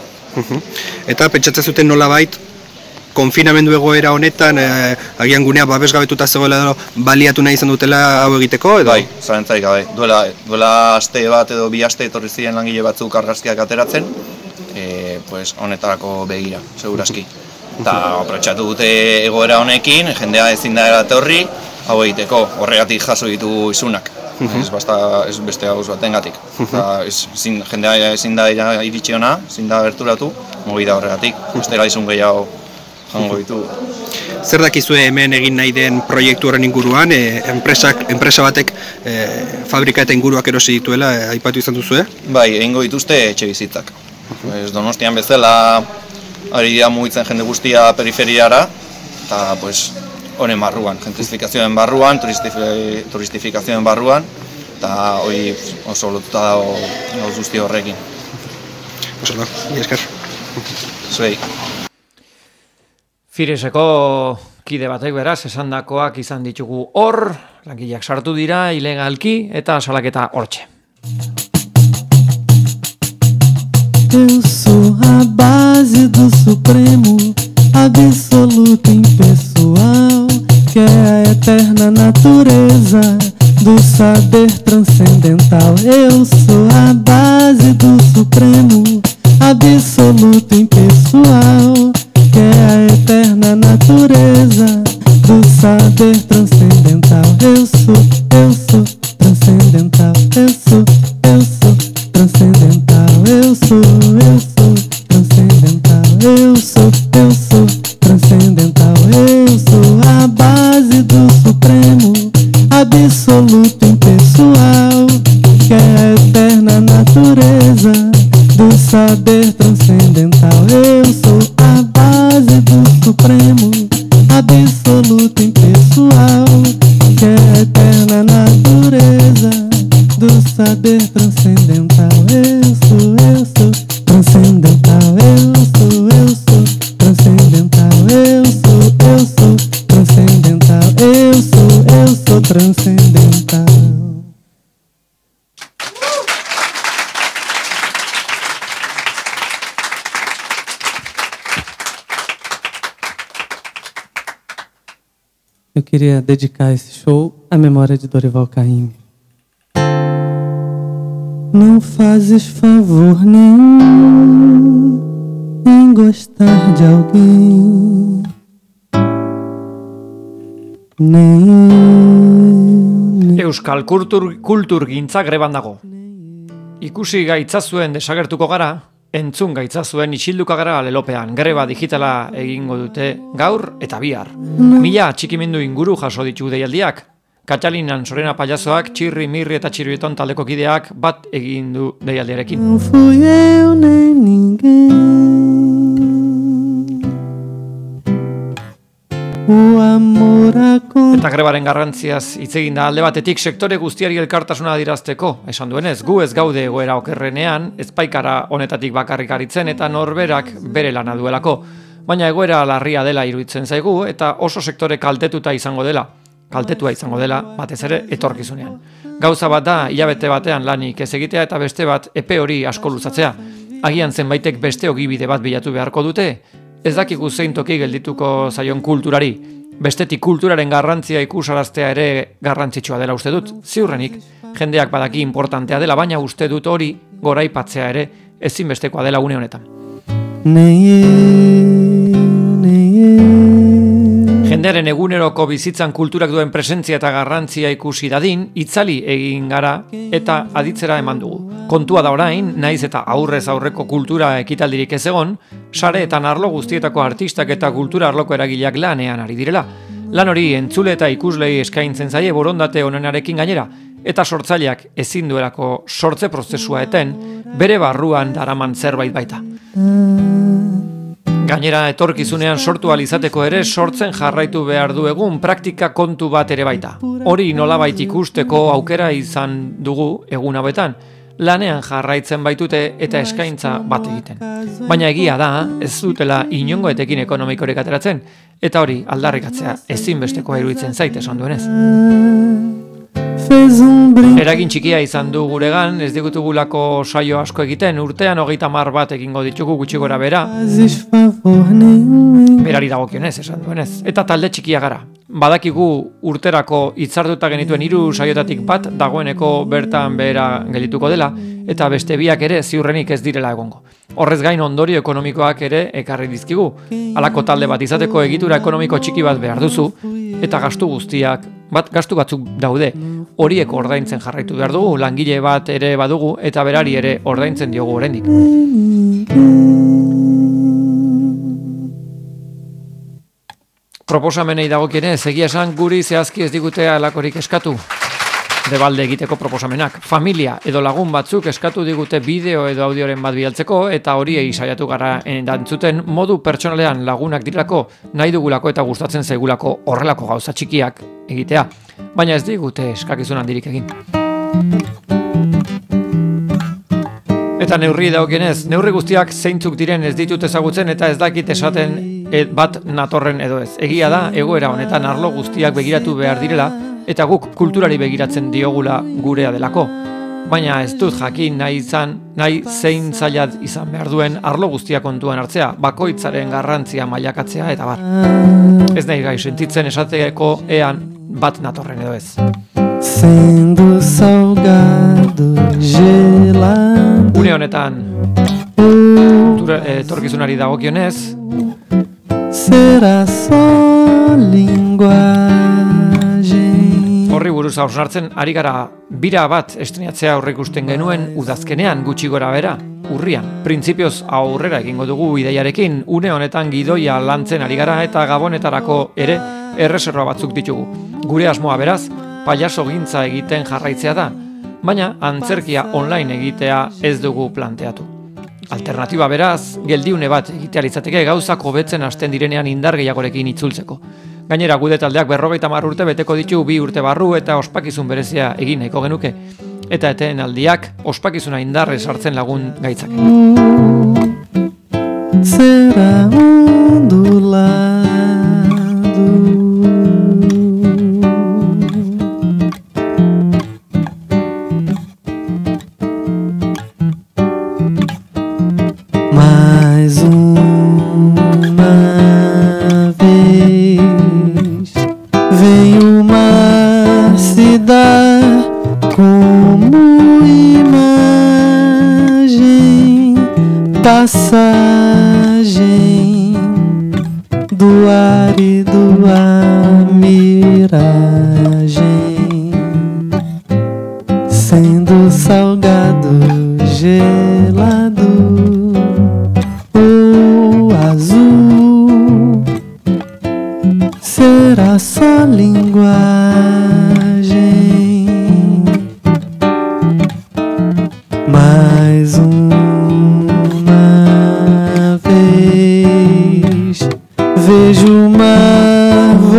Eta pentsatzen zuten nolabait, konfinamendu egoera honetan, e, agian gunea babesgabetuta zegoela edo baliatu nahi izan dutela hau egiteko, edo? Bai, zalantzarik gabe. Duela, duela aste bat edo bi aste etorri ziren langile batzuk argazkiak ateratzen, e, pues, honetarako begira, segurazki. Eta aprobetxatu dute egoera honekin, jendea ezin da eratorri, hau egiteko, horregatik jaso ditu isunak. Ez, basta, ez beste gauz batengatik. Eta ez, zin, jendea ezin da iritsi hona, ezin da gerturatu, mogi da horregatik. Bestela izun gehiago jango ditu. Zer dakizue hemen egin nahi den proiektu horren inguruan, e, enpresak, enpresa batek e, fabrika eta inguruak erosi dituela, e, aipatu izan duzue? Bai, egingo dituzte etxe bizitzak. Ez Donostian bezala, ari dira mugitzen jende guztia periferiara, eta pues, honen barruan, gentrifikazioen barruan, turistifi, turistifikazioen barruan, eta hori oso lotuta dago gauz guzti horrekin. Oso da, mila esker. Zuei. Fireseko kide batek beraz, esandakoak izan ditugu hor, langileak sartu dira, ilegalki, eta salaketa hortxe. Eu sou a base do Supremo, absoluto impessoal, que é a eterna natureza do saber transcendental. Eu sou a base do Supremo, absoluto impessoal, que é a eterna natureza do saber transcendental. Eu sou, eu sou transcendental. Eu sou, eu sou transcendental. Eu sou, eu sou transcendental. Eu sou, eu sou transcendental. Eu sou a base do Supremo, absoluto impessoal, que é a eterna natureza do saber transcendental. Eu sou a base do Supremo, absoluto impessoal, que é a eterna natureza do saber transcendental. Eu sou, eu sou transcendental. Eu sou, eu sou transcendental. Eu sou, eu sou transcendental. Eu sou, eu sou transcendental. Eu queria dedicar esse show à memória de Dorival Caymmi. Não fazes favor nenhum em gostar de alguém, nem Euskal kultur, kultur gintza greban dago. Ikusi gaitzazuen desagertuko gara, entzun gaitzazuen isilduko gara lelopean. Greba digitala egingo dute gaur eta bihar. Mila txikimendu inguru jaso ditu deialdiak. Katalinan Sorena Payasoak, Txirri, Mirri eta Txirrieton taldeko kideak bat egin du deialdiarekin. não fui eu nem ninguém. o amor acontece. Eta grebaren garrantziaz hitz egin da alde batetik sektore guztiari elkartasuna adirazteko, esan duenez, gu ez gaude egoera okerrenean, ez baikara honetatik bakarrik aritzen eta norberak bere lana duelako. Baina egoera larria dela iruditzen zaigu eta oso sektore kaltetuta izango dela. Kaltetua izango dela, batez ere, etorkizunean. Gauza bat da, hilabete batean lanik ez egitea eta beste bat epe hori asko luzatzea. Agian zenbaitek beste ogibide bat bilatu beharko dute, ez dakigu zein toki geldituko zaion kulturari. Bestetik kulturaren garrantzia ikusaraztea ere garrantzitsua dela uste dut. Ziurrenik, jendeak badaki importantea dela, baina uste dut hori goraipatzea ere ezinbestekoa dela une honetan. Jendearen eguneroko bizitzan kulturak duen presentzia eta garrantzia ikusi dadin, itzali egin gara eta aditzera eman dugu. Kontua da orain, naiz eta aurrez aurreko kultura ekitaldirik ez egon, sareetan arlo guztietako artistak eta kultura arloko eragileak lanean ari direla. Lan hori entzule eta ikuslei eskaintzen zaie borondate onenarekin gainera, eta sortzaileak ezin duelako sortze prozesua eten, bere barruan daraman zerbait baita. Gainera, etorkizunean sortu alizateko ere sortzen jarraitu behar du egun praktika kontu bat ere baita. Hori nolabait ikusteko aukera izan dugu egun hauetan, lanean jarraitzen baitute eta eskaintza bat egiten. Baina egia da, ez dutela inongo etekin ekonomikorik ateratzen, eta hori aldarrikatzea ezinbestekoa iruditzen zait esan duenez. Eragin txikia izan du guregan, ez digutugulako saio asko egiten, urtean hogeita hamar bat egingo ditugu gutxi gora bera. Berari dagokionez esan duenez. Eta talde txikia gara. Badakigu urterako hitzartuta genituen hiru saiotatik bat dagoeneko bertan behera geldituko dela, eta beste biak ere ziurrenik ez direla egongo. Horrez gain ondorio ekonomikoak ere ekarri dizkigu. Halako talde bat izateko egitura ekonomiko txiki bat behar duzu, eta gastu guztiak, bat gastu batzuk daude, horiek ordaintzen jarraitu behar dugu, langile bat ere badugu, eta berari ere ordaintzen diogu oraindik. Proposamenei dagokienez, egia esan guri zehazki ez digute halakorik eskatu. Debalde egiteko proposamenak. Familia edo lagun batzuk eskatu digute bideo edo audioren bat bidaltzeko eta horiei saiatu gara entzuten modu pertsonalean lagunak direlako, nahi dugulako eta gustatzen zaigulako horrelako gauza txikiak egitea. Baina ez digute eskakizun handirik egin. Eta neurri dagokienez, neurri guztiak zeintzuk diren ez ditut ezagutzen eta ez dakit esaten bat natorren edo ez. Egia da, egoera honetan arlo guztiak begiratu behar direla, eta guk kulturari begiratzen diogula gurea delako. Baina ez dut jakin nahi izan, nahi zein zaila izan behar duen arlo guztia kontuan hartzea, bakoitzaren garrantzia mailakatzea eta bar. Ez nahi gai sentitzen esateko ean bat natorren edo ez. Sendo salgado, gelado. Une honetan, etorkizunari dagokionez, será só linguagem. Horri buruz hausnartzen ari gara bira bat estrenatzea aurreikusten genuen udazkenean gutxi gora bera, urrian. Printzipioz aurrera egingo dugu ideiarekin, une honetan gidoia lantzen ari gara eta gabonetarako ere erreserba batzuk ditugu. Gure asmoa beraz, pailaso gintza egiten jarraitzea da, baina antzerkia online egitea ez dugu planteatu. Alternatiba beraz, geldiune bat egitea litzateke gauzak hobetzen hasten direnean indar gehiagorekin itzultzeko. Gainera gude taldeak berrogeita hamar urte beteko ditu bi urte barru eta ospakizun berezia egin nahiko genuke. Eta eten aldiak ospakizuna indarrez hartzen lagun gaitzake. Será ondulado. Mais uma vez vem o mar se dar como imagem, passagem do ar e do ar, miragem, sendo salgado, gelado ou azul, será só linguagem. Mais uma vez vejo o mar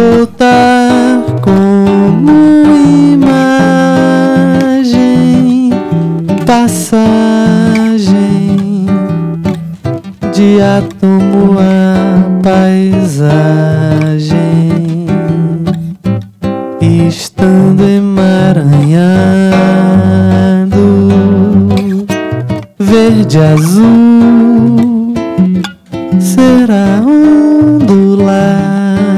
tomo a paisagem, estando emaranhado, verde azul será ondulado.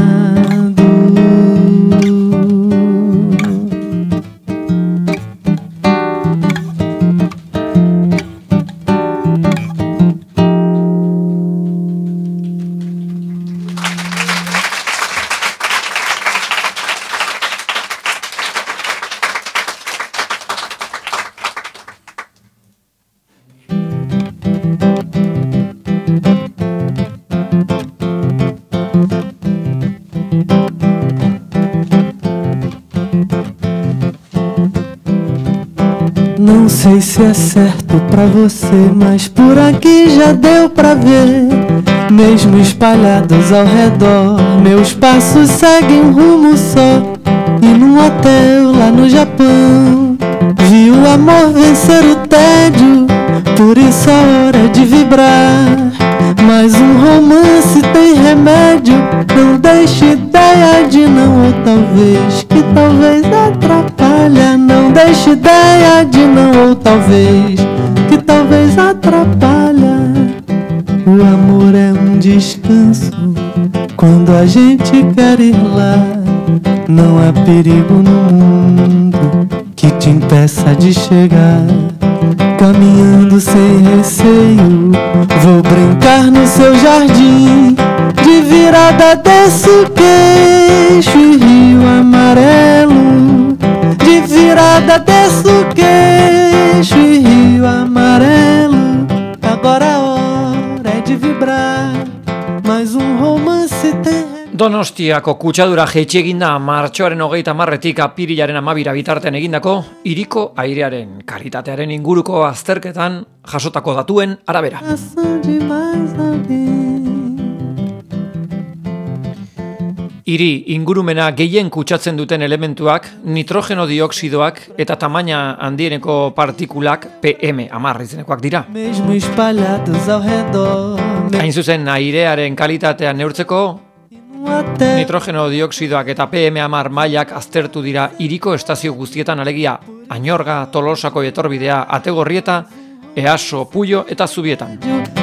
Não sei se é certo pra você, mas por aqui já deu pra ver. Mesmo espalhados ao redor, meus passos seguem um rumo só. E num hotel lá no Japão, vi o amor vencer o tédio. Por isso a hora é de vibrar. Mas um romance tem remédio. Não deixe ideia de não, ou talvez, que talvez atrapalha. Não deixe ideia de não, ou talvez, que talvez atrapalha. O amor é um descanso quando a gente quer ir lá. Não há perigo no mundo que te impeça de chegar. Caminhando sem receio, vou brincar no seu jardim. De virada desço o queixo e rio amarelo. De virada desço o queixo e rio amarelo. Agora a hora é de vibrar, mais um romance tem. Donostiako kutsadura jaitsi eginda martxoaren hogeita marretik apirilaren amabira bitartean egindako hiriko airearen kalitatearen inguruko azterketan jasotako datuen arabera. Hiri ingurumena gehien kutsatzen duten elementuak nitrogeno dioksidoak eta tamaina handieneko partikulak P M hamar izenekoak dira. Hain zuzen airearen kalitatea neurtzeko nitrogeno dioksidoak eta P M hamar mailak aztertu dira hiriko estazio guztietan, alegia Añorga, Tolosako etorbidea, Ategorrieta, Easo, Puyo eta Zubietan.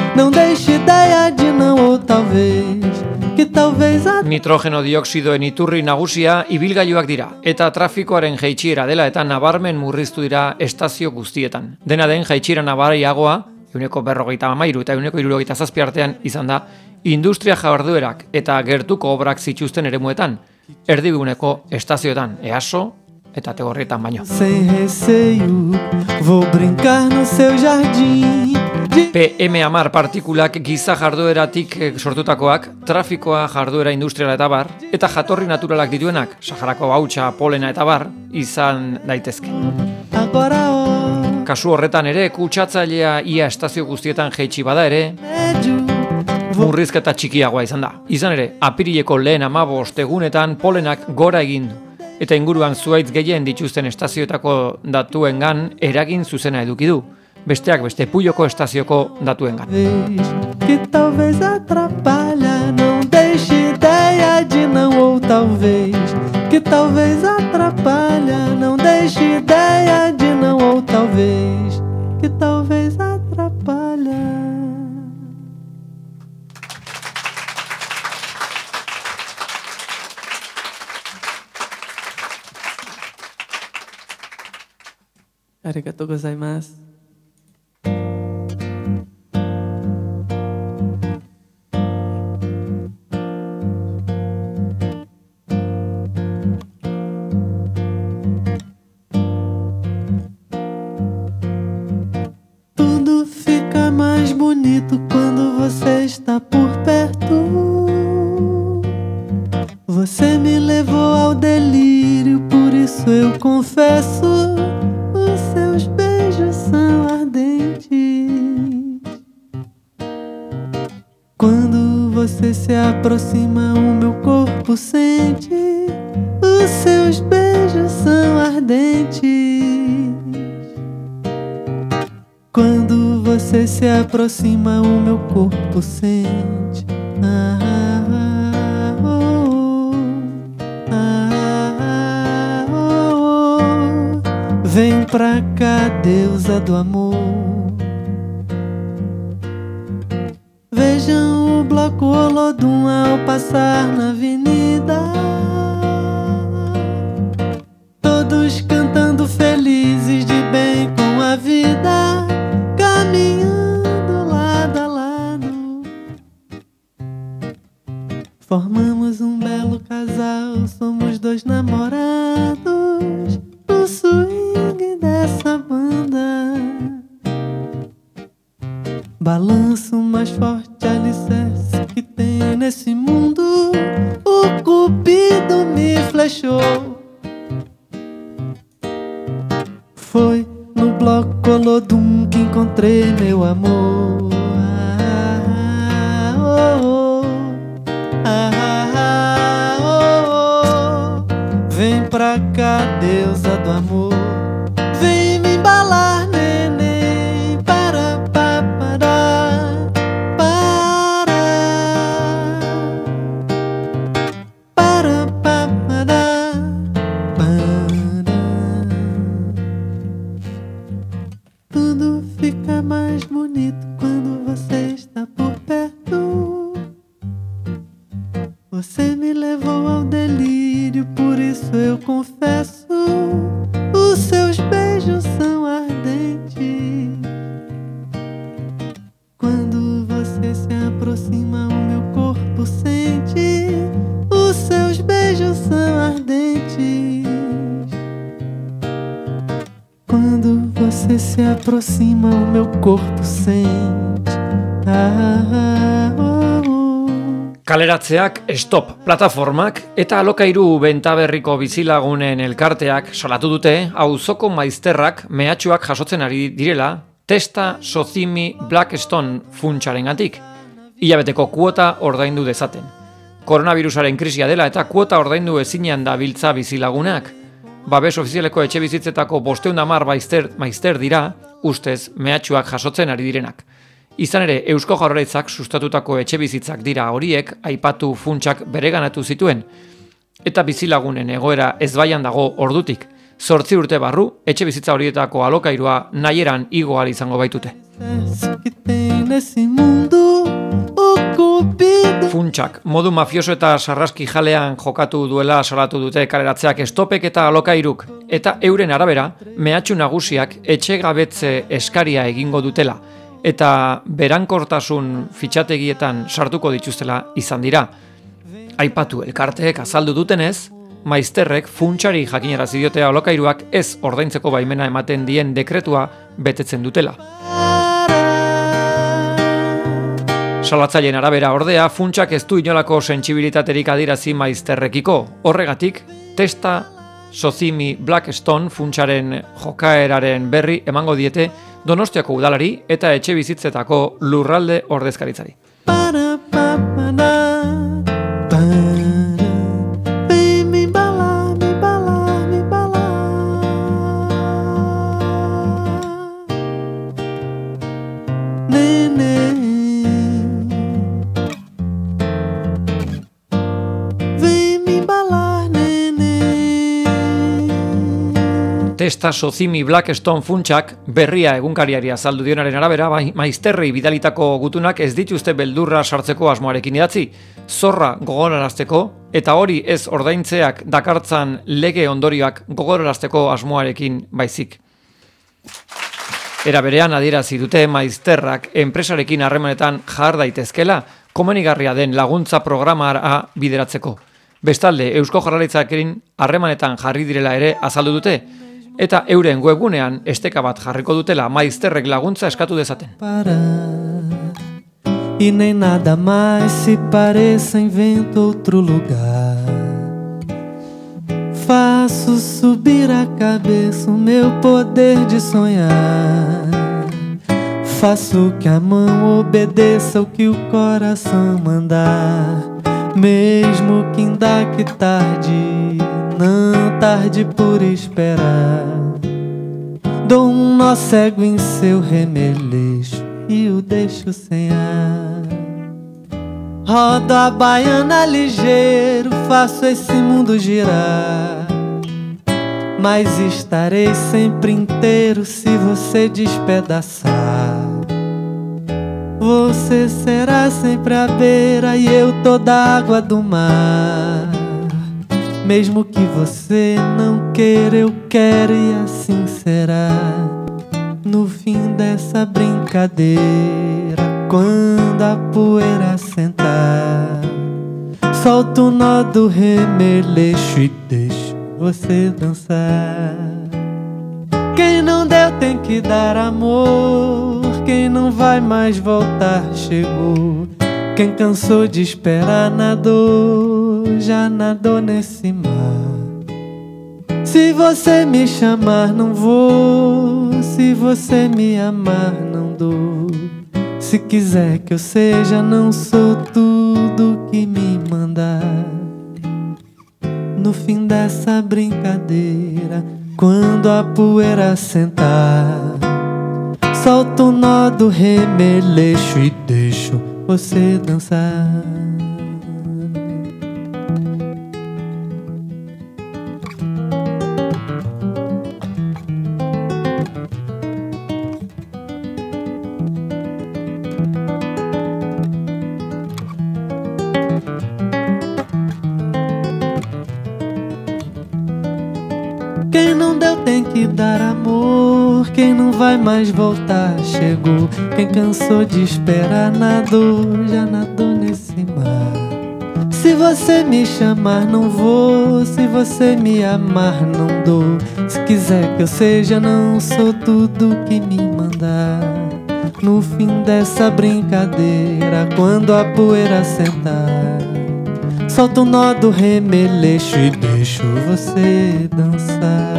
Nitrogeno dioksidoen iturri nagusia ibilgailuak dira eta trafikoaren jaitsiera dela eta nabarmen murriztu dira estazio guztietan. Dena den jaitsiera nabariagoa, ehuneko berrogeita hamairu eta ehuneko hirurogeita zazpi artean izan da industria jarduerak eta gertuko obrak zituzten eremuetan, erdiguneko estazioetan, Easo eta Ategorrietan baino. P M hamar partikulak giza jardueratik sortutakoak, trafikoa, jarduera industriala eta bar, eta jatorri naturalak dituenak, Saharako hautsa, polena eta bar, izan daitezke. Kasu horretan ere, kutsatzailea ia estazio guztietan jaitsi bada ere, murrizketa txikiagoa izan da. Izan ere, apirileko lehen hamabost egunetan polenak gora egin du, eta inguruan zuhaitz gehien dituzten estazioetako datuengan eragin zuzena eduki du. Besteak beste Puyoko estazioko datuengan. Que talvez atrapalha, não deixe ideia de não, ou talvez, que talvez atrapalha, não deixe ideia de não, ou talvez, que talvez atrapalha. Arigatou gozaimasu. Tudo fica mais bonito quando você está por perto. Você me levou ao delírio, por isso eu confesso. Seus beijos são ardentes. Quando você se aproxima, o meu corpo sente. Os seus beijos são ardentes. Quando você se aproxima, o meu corpo sente. Ah, ah, oh, ah, oh, oh. Vem pra cá, deusa do amor. Vejam o bloco Olodum ao passar na avenida, todos cantando felizes de bem com a vida, caminhando lado a lado. Formamos um belo casal, somos dois namorados no swing dessa banda. Balanço mais forte alicerce que tem nesse mundo, o cupido me flechou. Foi no bloco Olodum que encontrei meu amor. Ah, oh, oh, ah, oh, oh. Vem pra cá, deusa do amor. Vem me embalar, neném. Para, pa, para, para, para, pa, para, para. Tudo fica mais bonito quando você está por perto. Você me levou ao delírio, por isso eu confesso, os seus beijos são ardentes. Quando você se aproxima, o meu corpo sente, os seus beijos são ardentes. Quando você se aproxima, o meu corpo sente. Ah, ah, oh, oh. Kaleratzeak, stop, plataformak eta alokairu bentaberriko bizilagunen elkarteak salatu dute auzoko maizterrak mehatxuak jasotzen ari direla Testa Sozimi Blackstone funtsarengatik. Hilabeteko kuota ordaindu dezaten. Koronavirusaren krisia dela eta kuota ordaindu ezinean dabiltza bizilagunak. Babes ofizialeko etxe bizitzetako bosteun hamar maizter, maizter dira, ustez mehatxuak jasotzen ari direnak. Izan ere, Eusko Jaurlaritzak sustatutako etxe bizitzak dira horiek aipatu funtsak bereganatu zituen. Eta bizilagunen egoera ezbaian dago ordutik. Zortzi urte barru, etxe bizitza horietako alokairua nahieran igo ahal izango baitute. Funtsak, modu mafioso eta sarraski jalean jokatu duela salatu dute kaleratzeak stopek eta alokairuk. Eta euren arabera, mehatxu nagusiak etxegabetze eskaria egingo dutela. Eta berankortasun fitxategietan sartuko dituztela izan dira. Aipatu elkarteek azaldu dutenez, maizterrek funtsari jakinarazi diote alokairuak ez ordaintzeko baimena ematen dien dekretua betetzen dutela. Salatzaileen arabera ordea, funtsak ez du inolako sentsibilitaterik adierazi maizterrekiko. Horregatik, Testa Sozimi Blackstone funtsaren jokaeraren berri emango diete Donostiako udalari eta etxe bizitzetako lurralde ordezkaritzari. Para, pa, para, para. Vem me embalar, me embalar, me embalar. Neném. Vem me embalar, neném. Testa Sozimi Blackstone funtsak berria egunkariari azaldu dionaren arabera, maizterrei bidalitako gutunak ez dituzte beldurra sartzeko asmoarekin idatzi, zorra gogorarazteko eta hori ez ordaintzeak dakartzan lege ondorioak gogorarazteko asmoarekin baizik. Era berean adierazi dute maizterrak enpresarekin harremanetan jar daitezkela komenigarria den laguntza programara bideratzeko. Bestalde, Eusko Jaurlaritzarekin harremanetan jarri direla ere azaldu dute, eta euren webgunean esteka bat jarriko dutela maizterrek laguntza eskatu dezaten. Para, e nem nada mais se pareça, invento outro lugar. Faço subir a cabeça o meu poder de sonhar. Faço que a mão obedeça o que o coração mandar. Mesmo que ainda que tarde, não tarde por esperar. Dou um nó cego em seu remeleixo, e o deixo sem ar. Rodo a baiana ligeiro, faço esse mundo girar. Mas estarei sempre inteiro se você despedaçar. Você será sempre à beira e eu toda a água do mar. Mesmo que você não queira, eu quero e assim será. No fim dessa brincadeira, quando a poeira sentar, solto o nó do remeleixo e deixo você dançar. Quem não deu tem que dar amor, quem não vai mais voltar chegou. Quem cansou de esperar nadou, já nadou nesse mar. Se você me chamar não vou, se você me amar não dou. Se quiser que eu seja, não sou tudo que me mandar. No fim dessa brincadeira, quando a poeira sentar, solto o nó do remeleixo e deixo você dançar. Quem não deu tem que dar amor, quem não vai mais voltar chegou. Quem cansou de esperar nadou, já nadou nesse mar. Se você me chamar não vou, se você me amar não dou. Se quiser que eu seja, não sou tudo que me mandar. No fim dessa brincadeira, quando a poeira sentar, solto o nó do remeleixo e deixo você dançar.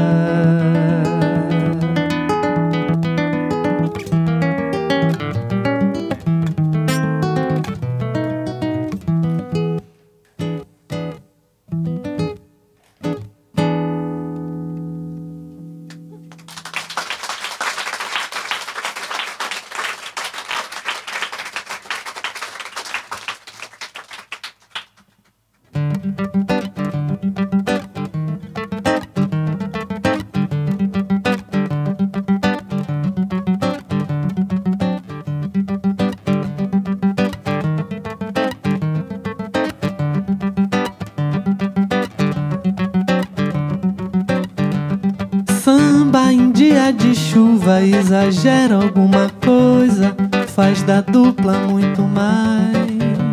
Samba em dia de chuva exagera alguma coisa, faz da dupla muito mais.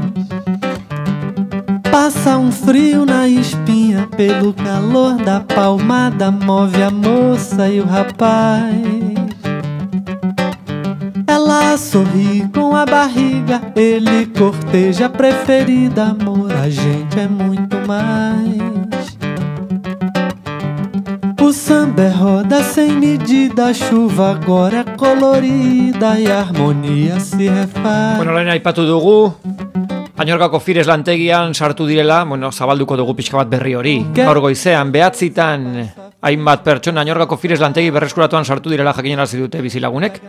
Passa um frio na espinha, pelo calor da palmada move a moça e o rapaz. Ela sorri com a barriga, ele corteja a preferida. Amor, a gente é muito mais. O samba é roda sem medida, a chuva agora é colorida e a harmonia se refaz. Bueno, lehen aipatu dugu, Añorgako Fires lantegian sartu direla, bueno, zabalduko dugu pixka bat berri hori. Gaur goizean, behatzitan, hainbat pertsona Añorgako Fires lantegi berreskuratuan sartu direla jakinarazi dute bizilagunek.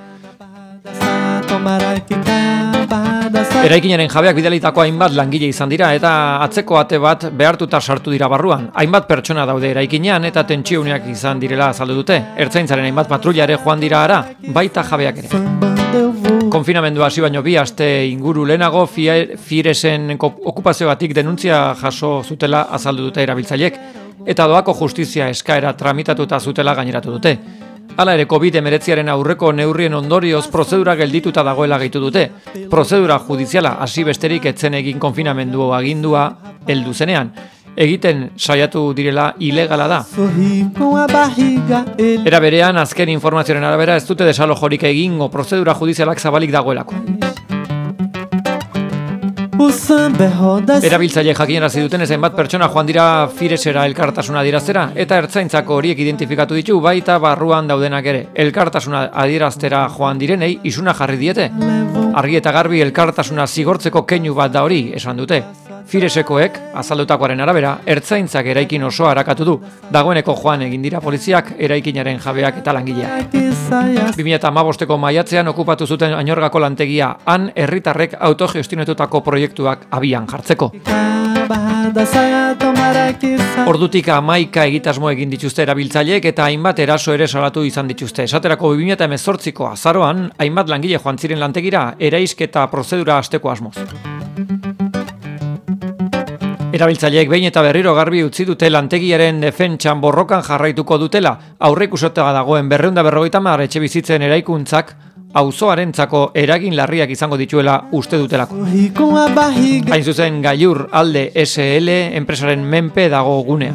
Eraikinaren jabeak bidalitako hainbat langile izan dira eta atzeko ate bat behartuta sartu dira barruan. Hainbat pertsona daude eraikinean eta tentsiuneak izan direla azaldu dute. Ertzaintzaren hainbat patrulla ere joan dira ara, baita jabeak ere. Konfinamendua hasi baino bi aste inguru lehenago Firesen okupazioagatik denuntzia jaso zutela azaldu dute erabiltzaileek eta doako justizia eskaera tramitatuta zutela gaineratu dute. Hala ere, covid hemeretziaren aurreko neurrien ondorioz prozedura geldituta dagoela gehitu dute. Prozedura judiziala hasi besterik etzen egin konfinamendu agindua heldu zenean. Egiten saiatu direla ilegala da. Era berean, azken informazioaren arabera ez dute desalojorik egingo prozedura judizialak zabalik dagoelako. Erabiltzaile jakinarazi duten ezen bat pertsona joan dira Firesera elkartasuna adieraztera eta ertzaintzako horiek identifikatu ditu baita barruan daudenak ere. Elkartasuna adieraztera joan direnei isuna jarri diete. Argi eta garbi elkartasuna zigortzeko keinu bat da hori, esan dute. Firesekoek, azaldutakoaren arabera, ertzaintzak eraikin osoa arakatu du. Dagoeneko joan egin dira poliziak eraikinaren jabeak eta langileak. bi mila hamabosteko maiatzean okupatu zuten Añorgako lantegia, han herritarrek autogestionatutako proiektuak abian jartzeko. Ordutik hamaika egitasmo egin dituzte erabiltzaileek eta hainbat eraso ere salatu izan dituzte. Esaterako bi mila hemezortziko azaroan, hainbat langile joan ziren lantegira eraisketa prozedura hasteko asmoz. Erabiltzaileek behin eta berriro garbi utzi dute lantegiaren defentsan borrokan jarraituko dutela, aurreikusita dagoen berrehun eta berrogeita hamar etxe bizitzen eraikuntzak auzoarentzako eragin larriak izango dituela uste dutelako. Hain zuzen Gailur Alde S L enpresaren menpe dago gunea.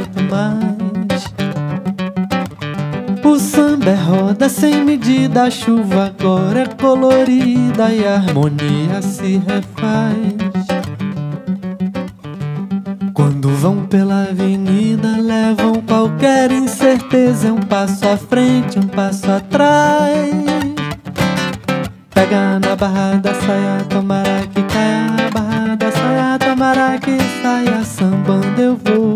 O samba é roda sem medida, a chuva agora é colorida e a harmonia se refaz. Quando vão pela avenida, levam qualquer incerteza, é um passo à frente, um passo atrás. Pega na barra da saia, tomara que caia, a barra da saia, tomara que saia, sambando eu vou.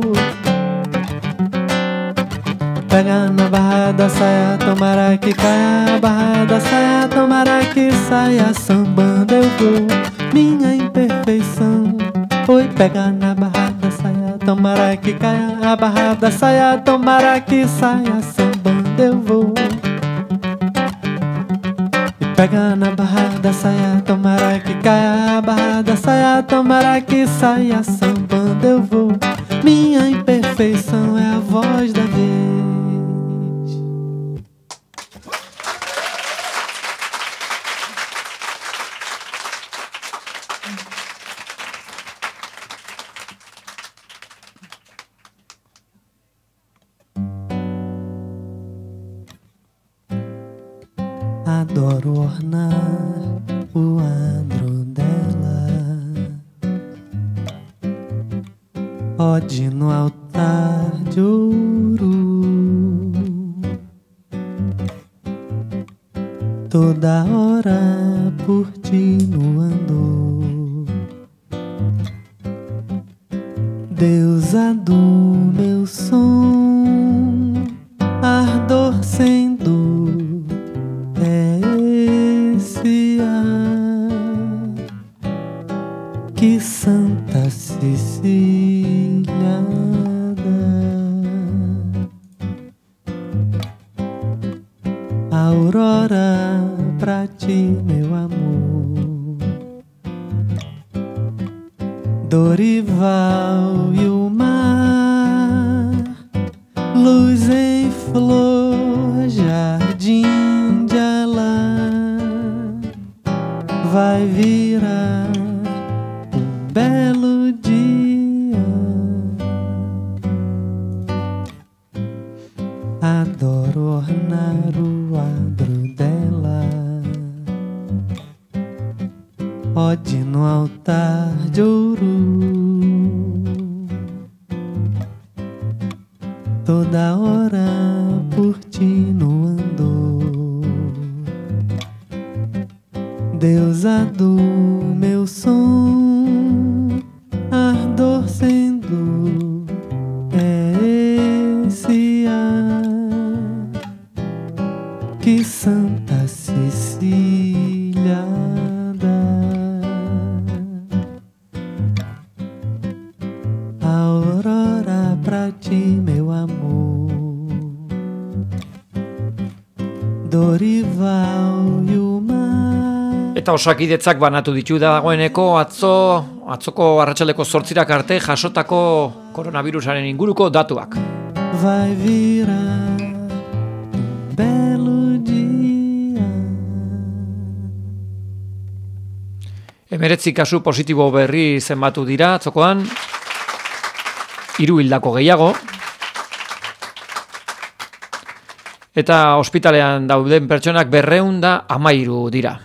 Pega na barra da saia, tomara que caia, a barra da saia, tomara que saia, sambando eu vou. Minha imperfeição, oi, pega na barra da saia, tomara que caia, a barra da saia, tomara que saia, sambando eu vou. Pega na barra da saia, tomara que caia, a barra da saia, tomara que saia, sambando eu vou. Minha imperfeição é a voz da vez. Adoro ornar o adro dela, ode no altar de ouro, toda hora por ti no andor, deusa do meu som, ardor sem dor. Que Santa Cecília dá, aurora pra ti, meu amor, Dorival e o mar, luz em flor, jardim de Alá, vai virar belo dia. Adoro ornar o adro dela, ode no altar de ouro, toda hora por ti no andor, deusa do meu som, ardor sem dor, é esse ar que Santa Cecília dá, aurora pra ti, meu amor, Dorival e o mar. Eta osakidetzak banatu ditu dagoeneko atzo, atzoko arratsaldeko zortzirak arte jasotako koronavirusaren inguruko datuak. Vai virar belo dia. Emeretzi kasu positibo berri zenbatu dira atzokoan, hiru hildako gehiago, eta ospitalean dauden pertsonak berrehun eta hamairu dira.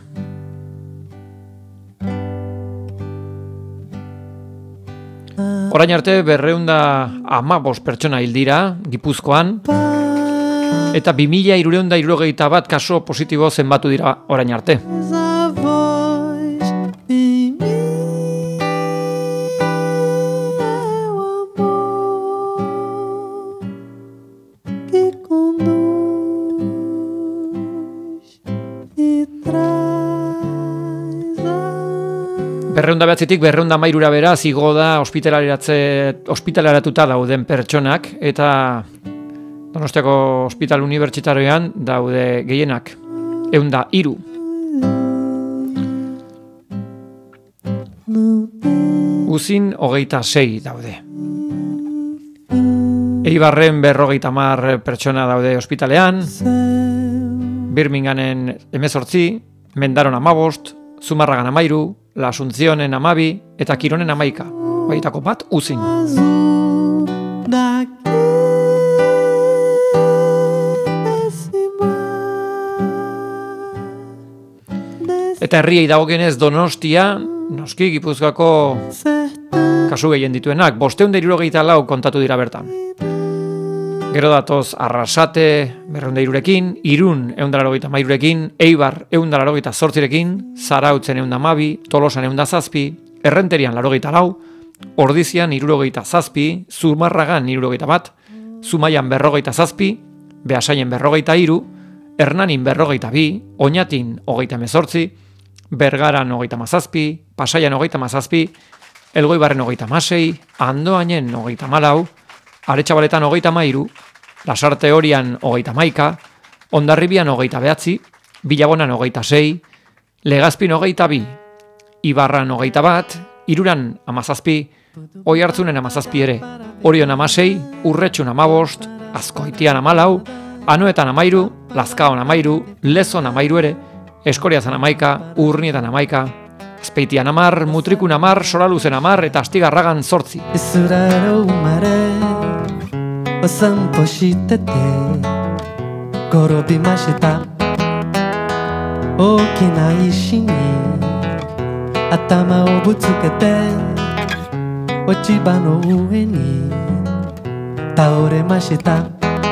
Orain arte berrehun eta hamabost pertsona hil dira Gipuzkoan, eta bi mila hirurehun eta hirurogeita bat kaso positibo zenbatu dira orain arte. Berreunda behatzitik berreunda mairura beraz igo da ospitaleratuta dauden pertsonak eta Donostiako Ospital Unibertsitarioan daude gehienak, eunda hiru. Uzin hogeita sei daude. Eibarren berrogeita hamar pertsona daude ospitalean, Birminghamen hemezortzi, Mendaron hamabost, Zumarragan hamairu, La Asuncionen hamabi eta Kironen hamaika. Baitako bat uzin. Eta herriei dagokienez Donostia, noski Gipuzkoako kasu gehien dituenak, bostehun eta hirurogeita lau kontatu dira bertan. Gero datoz Arrasate berrehun eta hirurekin, Irun ehun eta laurogeita hamairurekin, Eibar ehun eta laurogeita zortzirekin, Zarautzen ehun eta hamabi, Tolosan ehun eta zazpi, Errenterian laurogeita lau, Ordizian hirurogeita zazpi, Zumarragan hirurogeita bat, Zumaian berrogeita zazpi, Beasaien berrogeita hiru, Hernanin berrogeita bi, Oñatin hogeita hemezortzi, Bergaran hogeita hamazazpi, Pasaian hogeita hamazazpi, Elgoibarren hogeita hamasei, Andoainen hogeita hamalau, Aretxabaletan hogeita hamairu, Lasarte Orian hogeita hamaika, Hondarribian hogeita behatzi, Bilabonan hogeita sei, Legazpin hogeita bi, Ibarran hogeita bat, Iruran hamazazpi, Oiartzunen hamazazpi ere, Orion hamasei, Urretxun hamabost, Azkoitian hamalau, Anoetan hamairu, Lazkaon hamairu, Lezon hamairu ere, Eskoriazan hamaika, Urnietan hamaika, Azpeitian hamar, Mutrikun hamar, Soraluzen hamar eta Astigarragan zortzi. Esuraro mare, osan poshitete, gorobi mashita, okina ishini, atama o butsukete, ochiba no ue ni taore mashita,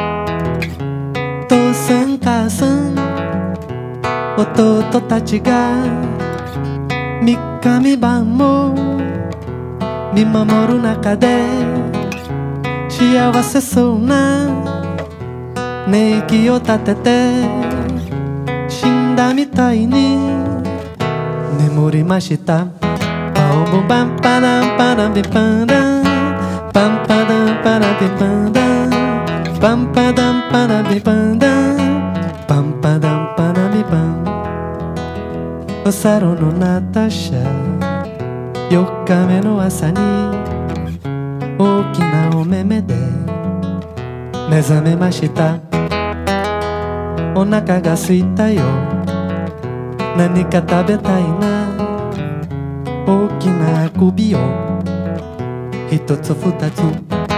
tosan kasan, ototo tachi ga Mikami bamo Mimamoru naka de Shiawase sou na Neiki o tatete Shinda mitai ni Nemorimashita Paobo bam padam padam bipanda Pam padam padam bipanda Pam padam padam bipanda Pam padam padam bipanda Osaru no Natasha Yokame no asa ni Okina o meme de Mezame mashita Onaka ga suita yo Nani ka tabetai na Okina kubi yo Hitotsu futatsu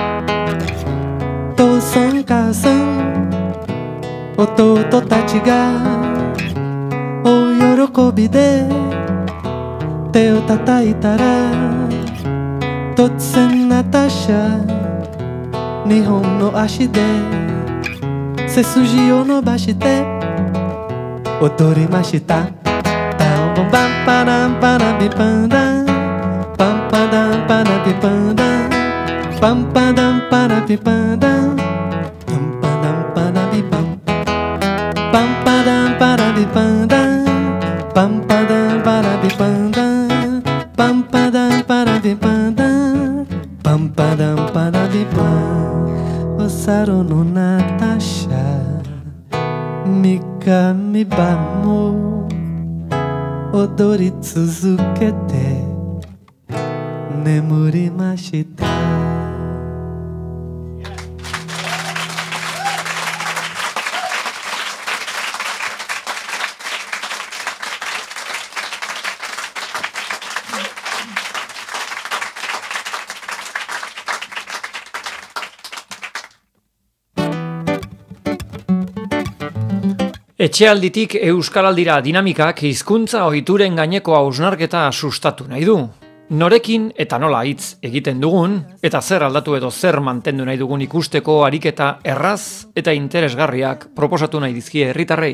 Tosan kasan Ototo tachi ga O yorokobi de Te o tataitara Totsen Natasha Nihon no ashi de Sesuji o no bashite Otorimashita Taobon bam param param bipanda Pam padam param bipanda Pam padam param bipanda Pam padam param bipanda Pam padam param bipanda Pam padam param bipanda Pam padam param bipanda Pam padam param bipanda Osaru no Natasha Mikami bamo Odori tsuzukete Nemorimashita. Etxealditik Euskaraldira dinamikak hizkuntza ohituren gaineko hausnarketa sustatu nahi du. Norekin eta nola hitz egiten dugun, eta zer aldatu edo zer mantendu nahi dugun ikusteko ariketa erraz eta interesgarriak proposatu nahi dizkie herritarrei.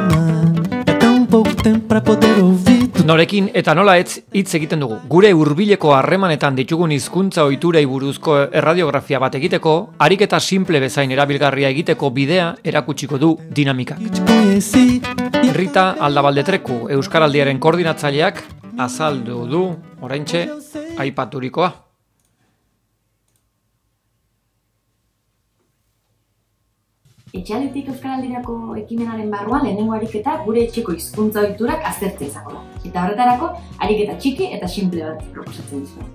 Norekin eta nola hitz hitz egiten dugu. Gure hurbileko harremanetan ditugun hizkuntza ohiturei buruzko erradiografia bat egiteko, ariketa simple bezain erabilgarria egiteko bidea erakutsiko du dinamikak. Rita Aldabaldetreku Euskaraldiaren koordinatzaileak azaldu du oraintxe aipaturikoa. Etxealditik Euskaraldirako ekimenaren barruan lehenengo ariketa gure etxeko hizkuntza ohiturak aztertzea izango da. Eta horretarako ariketa txiki eta sinple bat proposatzen dizuet.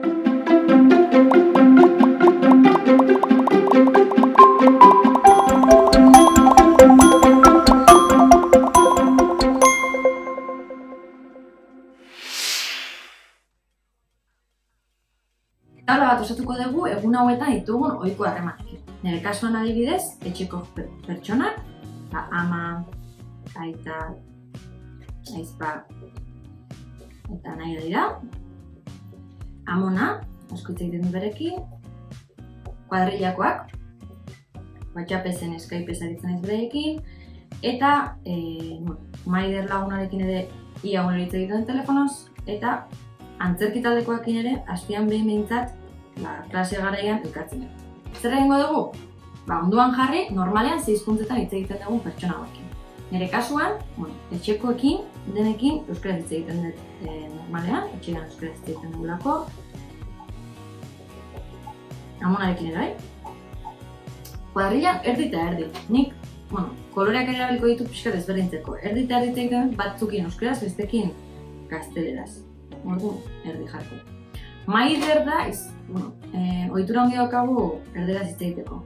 Tabla bat osatuko dugu egun hauetan ditugun ohiko harremanekin. Nire kasuan adibidez, etxeko pertsonak, ama, aita, aizpa eta nahi dira. Amona, asko hitz egiten du berekin, kuadrillakoak, WhatsApp-ezen, Skype-ez aritzen ez berekin, eta e, Maider lagunarekin ere ia egun hitz egiten telefonoz, eta antzerki taldekoekin ere, astean behin behintzat, ba, klase garaian elkartzen dugu. Zer egingo dugu? Ba, onduan jarri, normalean ze hizkuntzetan hitz egiten dugun pertsona hauekin. Nire kasuan, bueno, etxekoekin, denekin, euskaraz hitz egiten dut e, normalean, etxean euskaraz hitz egiten dugulako. Amonarekin ere, bai? Kuadrillan erdi eta erdi. Nik, bueno, koloreak ere erabiliko ditut pixkat ezberdintzeko. Erdi eta erdi egiten batzukin euskaraz, bestekin gazteleraz. Ordu, erdi jarko. Maider da, iz, bueno, eh, ohitura ongi daukagu erderaz hitz egiteko.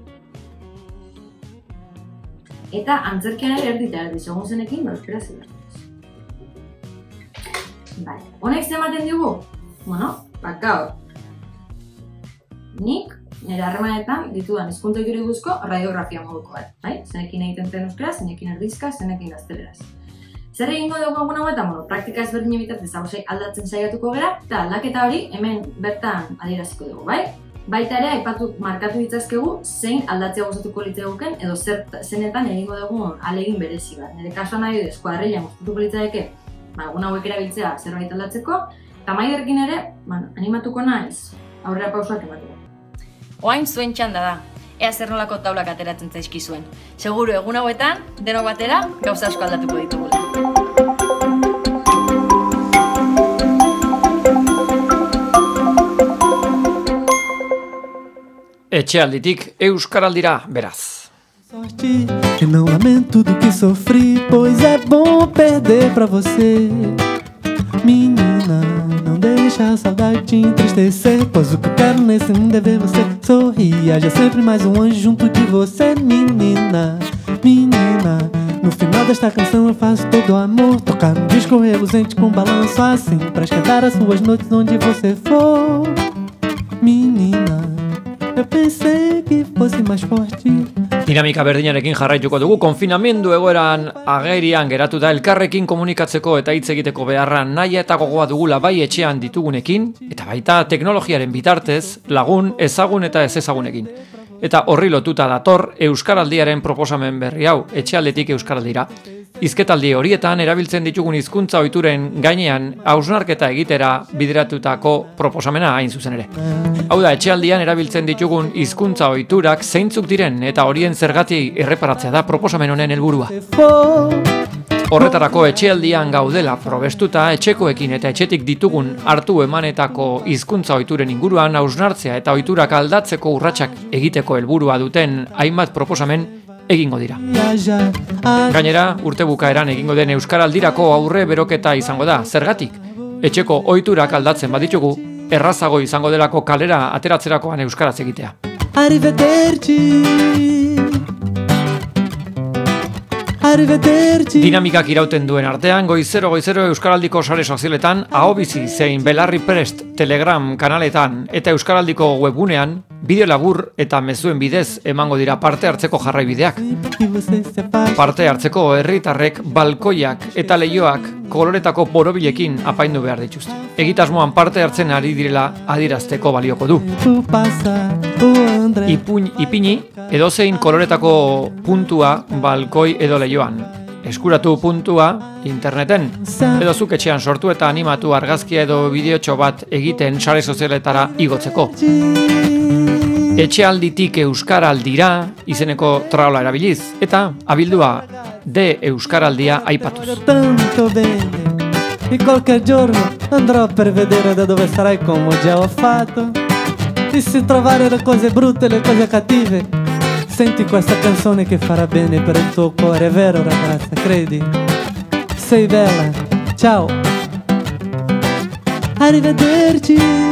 Eta antzerkian ere erdi eta erdi, segun zenekin, ba, euskaraz ibertuz. Bai, honek zenbaten digu? Bueno, ba, gaur. Nik, nire harremanetan ditudan hizkuntza ohiturak buruzko radiografia moduko bat, bai? Zenekin egiten zen euskaraz, zenekin erdizka, zenekin gazteleraz. Zer egingo dugu egun hauetan, bueno, praktika ezberdinen bitartez zauzei aldatzen saiatuko gara, eta aldaketa hori hemen bertan adieraziko dugu, bai? Baita ere, aipatu markatu ditzazkegu zein aldatzea gustatuko litzaiguken edo zer zenetan egingo dugun ahalegin berezi bat. Nire kasuan adibidez, kuadrillan gustatuko litzaidake, ba, egun hauek erabiltzea zerbait aldatzeko, eta Maiderkin ere, bueno, animatuko naiz, aurrera pausoak emateko. Oain zuen txanda da, ea zer nolako taulak ateratzen zaizkizuen. Seguru egun hauetan, denok batera, gauza asko aldatuko ditugula. Etxealditik Euskaraldira, beraz. Sorte, e não lamento do que sofri, pois é bom perder pra você. Menina, não deixa a saudade te entristecer, pois o que eu quero nesse mundo é ver você sorrir. Haja sempre mais um anjo junto de você, menina, menina. No final desta canção eu faço todo o amor, tocar um disco reluzente com balanço assim, pra esquentar as suas noites onde você for. Menina, eu pensei que fosse mais forte. Dinamika berdinarekin jarraituko dugu, konfinamendu egoeran agerian geratuta elkarrekin komunikatzeko eta hitz egiteko beharra nahi eta gogoa dugula bai etxean ditugunekin, eta baita teknologiaren bitartez lagun ezagun eta ez ezagunekin. Eta horri lotuta dator Euskaraldiaren proposamen berri hau, Etxealditik Euskaraldira. Hizketaldi horietan erabiltzen ditugun hizkuntza ohituren gainean hausnarketa egitera bideratutako proposamena hain zuzen ere. Hau da, etxealdian erabiltzen ditugun hizkuntza ohiturak zeintzuk diren eta horien zergatik erreparatzea da proposamen honen helburua. Horretarako etxealdian gaudela probestuta etxekoekin eta etxetik ditugun hartu emanetako hizkuntza ohituren inguruan hausnartzea eta ohiturak aldatzeko urratsak egiteko helburua duten hainbat proposamen egingo dira. Gainera, urte bukaeran egingo den Euskaraldirako aurre beroketa izango da. Zergatik? Etxeko ohiturak aldatzen baditugu, errazago izango delako kalera ateratzerakoan euskaraz egitea. Dinamikak irauten duen artean, goizero goizero Euskaraldiko sare sozialetan, ahobizi zein belarri prest Telegram kanaletan eta Euskaraldiko webgunean, bideo labur eta mezuen bidez emango dira parte hartzeko jarraibideak. Parte hartzeko herritarrek balkoiak eta leioak koloretako borobilekin apaindu behar dituzte. Egitasmoan parte hartzen ari direla adierazteko balioko du. Ipuin, ipini edozein koloretako puntua balkoi edo leioan. Eskuratu puntua interneten. Edo zuk etxean sortu eta animatu argazkia edo bideotxo bat egiten sare sozialetara igotzeko. Etxealditik Euskaraldira izeneko traola erabiliz eta abildua de Euskaraldia aipatuz. E qualche giorno andrò per vedere da dove sarai come già ho fatto. E se trovare le cose brutte, le cose cattive, senti questa canzone che farà bene per il tuo cuore, è vero ragazza, credi? Sei bella, ciao, arrivederci.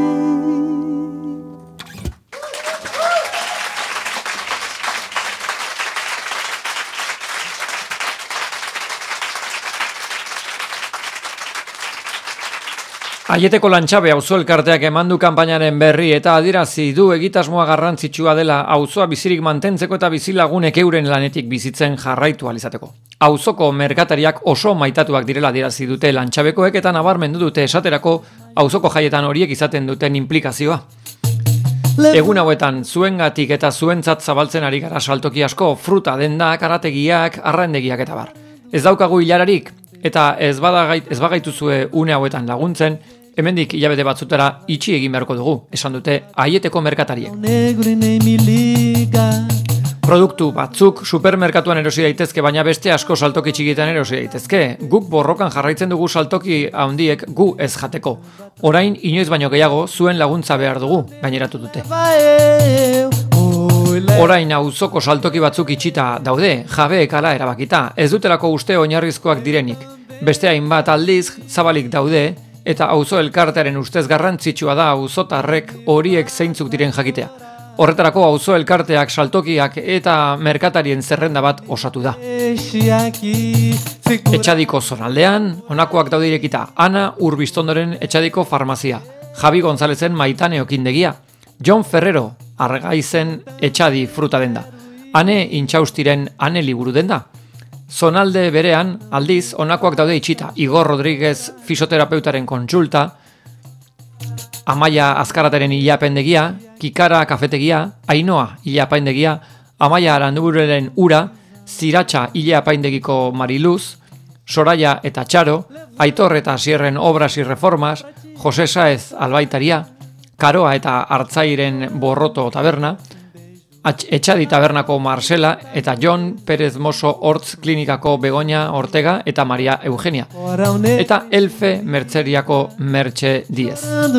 Aieteko Lantxabe auzo elkarteak emandu kanpainaren berri eta adierazi du egitasmoa garrantzitsua dela auzoa bizirik mantentzeko eta bizilagunek euren lanetik bizitzen jarraitu ahal izateko. Auzoko merkatariak oso maitatuak direla adierazi dute Lantxabekoek eta nabarmendu dute esaterako auzoko jaietan horiek izaten duten implikazioa. Egun hauetan zuengatik eta zuentzat zabaltzen ari gara saltoki asko, fruta, dendak, arategiak, arraendegiak eta bar. Ez daukagu hilararik eta ez badagait, ez bagaituzue une hauetan laguntzen, hemendik hilabete batzutara itxi egin beharko dugu, esan dute Aieteko merkatariek. Produktu batzuk supermerkatuan erosi daitezke, baina beste asko saltoki txikitan erosi daitezke. Guk borrokan jarraitzen dugu saltoki handiek gu ez jateko. Orain inoiz baino gehiago zuen laguntza behar dugu, gaineratu dute. Orain auzoko saltoki batzuk itxita daude, jabeek hala erabakita, ez dutelako uste oinarrizkoak direnik. Beste hainbat aldiz zabalik daude, eta auzo elkartearen ustez garrantzitsua da auzotarrek horiek zeintzuk diren jakitea. Horretarako auzo elkarteak, saltokiak eta merkatarien zerrenda bat osatu da. Etxadiko zonaldean, honakoak daude irekita, Ana Urbiztondoren Etxadiko farmazia, Javi Gonzalezen Maitane okindegia, John Ferrero Argaizen Etxadi fruta denda, Ane Intxaustiren Ane liburu denda. Zonalde berean, aldiz, honakoak daude itxita, Igor Rodríguez fisioterapeutaren kontsulta, Amaia Azkarataren ilapendegia, Kikara kafetegia, Ainoa ilapendegia, Amaia Arandubureren ura, Ziratxa ilapaindegiko Mariluz, Soraya eta Txaro, Aitor eta Sierren obras y reformas, Jose Saez albaitaria, Karoa eta Artzairen borroto taberna, Etxadi tabernako Marcela eta John Pérez Moso Hortz klinikako Begoña Ortega eta Maria Eugenia. Eta Elfe Mertzeriako Mertxe Diez.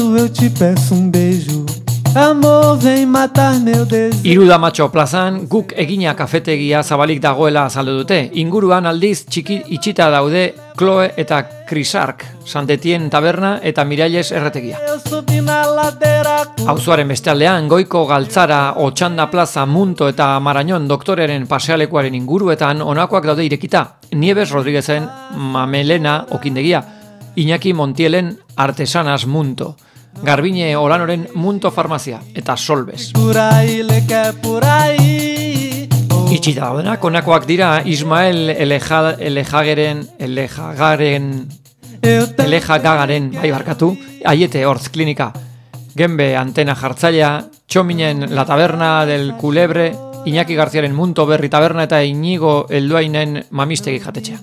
Irudamatxo plazan guk egina kafetegia zabalik dagoela azaldu dute. Inguruan aldiz txiki itxita daude Chloe eta Crisark, Santetien taberna eta Miralles erretegia. Auzoaren bestaldean Goiko Galtzara, Otxanda plaza, Munto eta Marañon doktoreren pasealekuaren inguruetan honakoak daude irekita. Nieves Rodríguezen Mamelena okindegia, Iñaki Montielen Artesanas Munto, Garbine Olanoren Munto farmazia eta Solbes. Itxita daudenak, honakoak dira Ismael Eleja, Elejageren, Elejagaren, Elejagaren, bai barkatu, Aiete Hortz klinika, Genbe Antena jartzailea, Txominen La Taberna del Culebre, Iñaki Garziaren Munto Berri Taberna eta Inigo Elduainen Mamistegi jatetxea.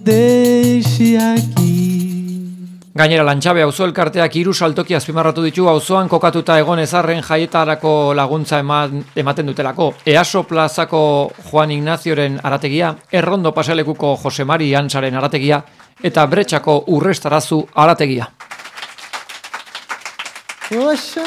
Gainera Lantxabe auzo elkarteak hiru saltoki azpimarratu ditu auzoan kokatuta egon ezarren jaietarako laguntza eman, ematen dutelako. Easo plazako Juan Ignazioren arategia, Errondo pasealekuko Josemari Antzaren arategia eta Bretxako Urrestarazu arategia. Poxa,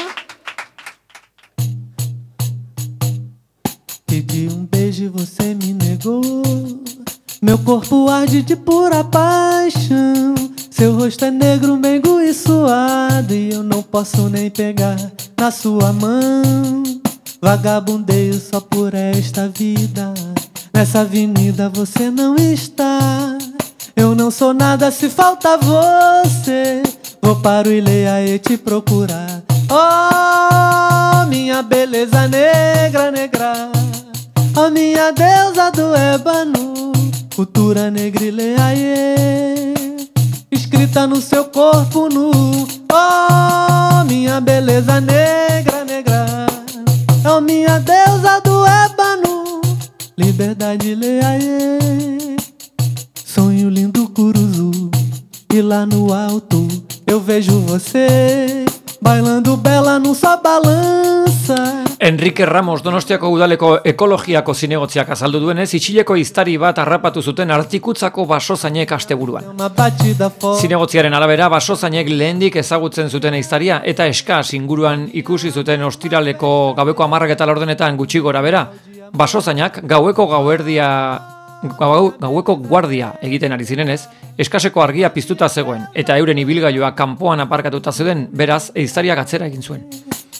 pedi um beijo e você me negou. Meu corpo arde de pura paixão. Seu rosto é negro, meigo e suado, e eu não posso nem pegar na sua mão. Vagabundeio só por esta vida, nessa avenida você não está. Eu não sou nada se falta você, vou para o Ileaê te procurar. Oh, minha beleza negra, negra, oh, minha deusa do ébano, cultura negra Ileaê, escrita no seu corpo nu. Oh, minha beleza negra, negra, oh, minha deusa do ébano, liberdade Ileaê. Sonho lindo Curuzu, e lá no alto eu vejo você, bailando bela num só balança. Enrique Ramos Donostiako udaleko ekologiako zinegotziak azaldu duenez, itxileko iztari bat harrapatu zuten Artikutzako basozainek asteburuan. Uma batida forte. Zinegotziaren arabera, basozainek lehendik ezagutzen zuten iztaria eta eskas inguruan ikusi zuten ostiraleko gaueko hamarrak eta laurdenetan gutxi gora bera. Basozainak gaueko gauerdia Gau, gaueko guardia egiten ari zirenez, eskaseko argia piztuta zegoen, eta euren ibilgailua kanpoan aparkatuta zeuden, beraz, eiztariak atzera egin zuen.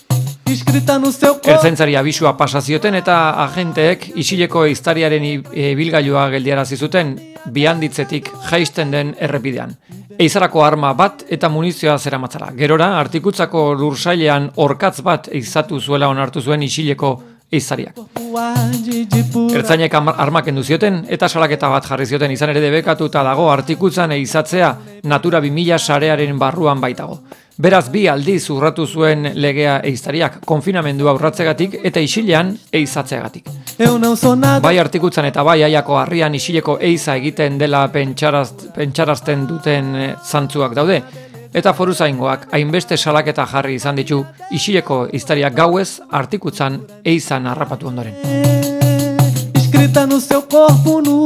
Ertzaintzari abisua pasa zioten eta agenteek isileko eiztariaren ibilgailua geldiarazi zuten bihanditzetik jaisten den errepidean. Eizarako arma bat eta munizioa zeramatzara. Gerora, Artikutzako lursailean orkatz bat eizatu zuela onartu zuen isileko eizariak. Ertzainek armak kendu zioten eta salaketa bat jarri zioten, izan ere debekatuta dago Artikutzan eizatzea Natura bi mila sarearen barruan baitago. Beraz bi aldiz urratu zuen legea eiztariak, konfinamendua urratzegatik eta isilean eizatzeagatik. Bai Artikutzan eta bai Aiako harrian isileko eiza egiten dela pentsaraz, pentsarazten duten zantzuak daude. Eta foruzaingoak hainbeste salaketa jarri izan ditu isileko eiztariak gauez Artikutzan eizan harrapatu ondoren. Escrita no seu corpo nu,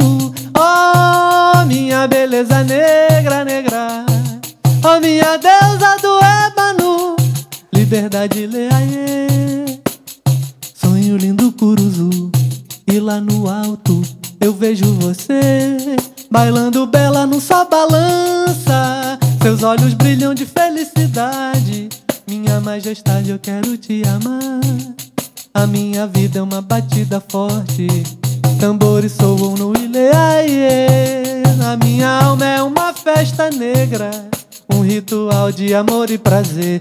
oh minha beleza negra, negra, oh minha deusa do ébano, liberdade leaie, sonho lindo curuzu, e lá no alto eu vejo você, bailando bela num só balança. Seus olhos brilham de felicidade, minha majestade, eu quero te amar. A minha vida é uma batida forte, tambores soam no ileaie. A minha alma é uma festa negra, um ritual de amor e prazer.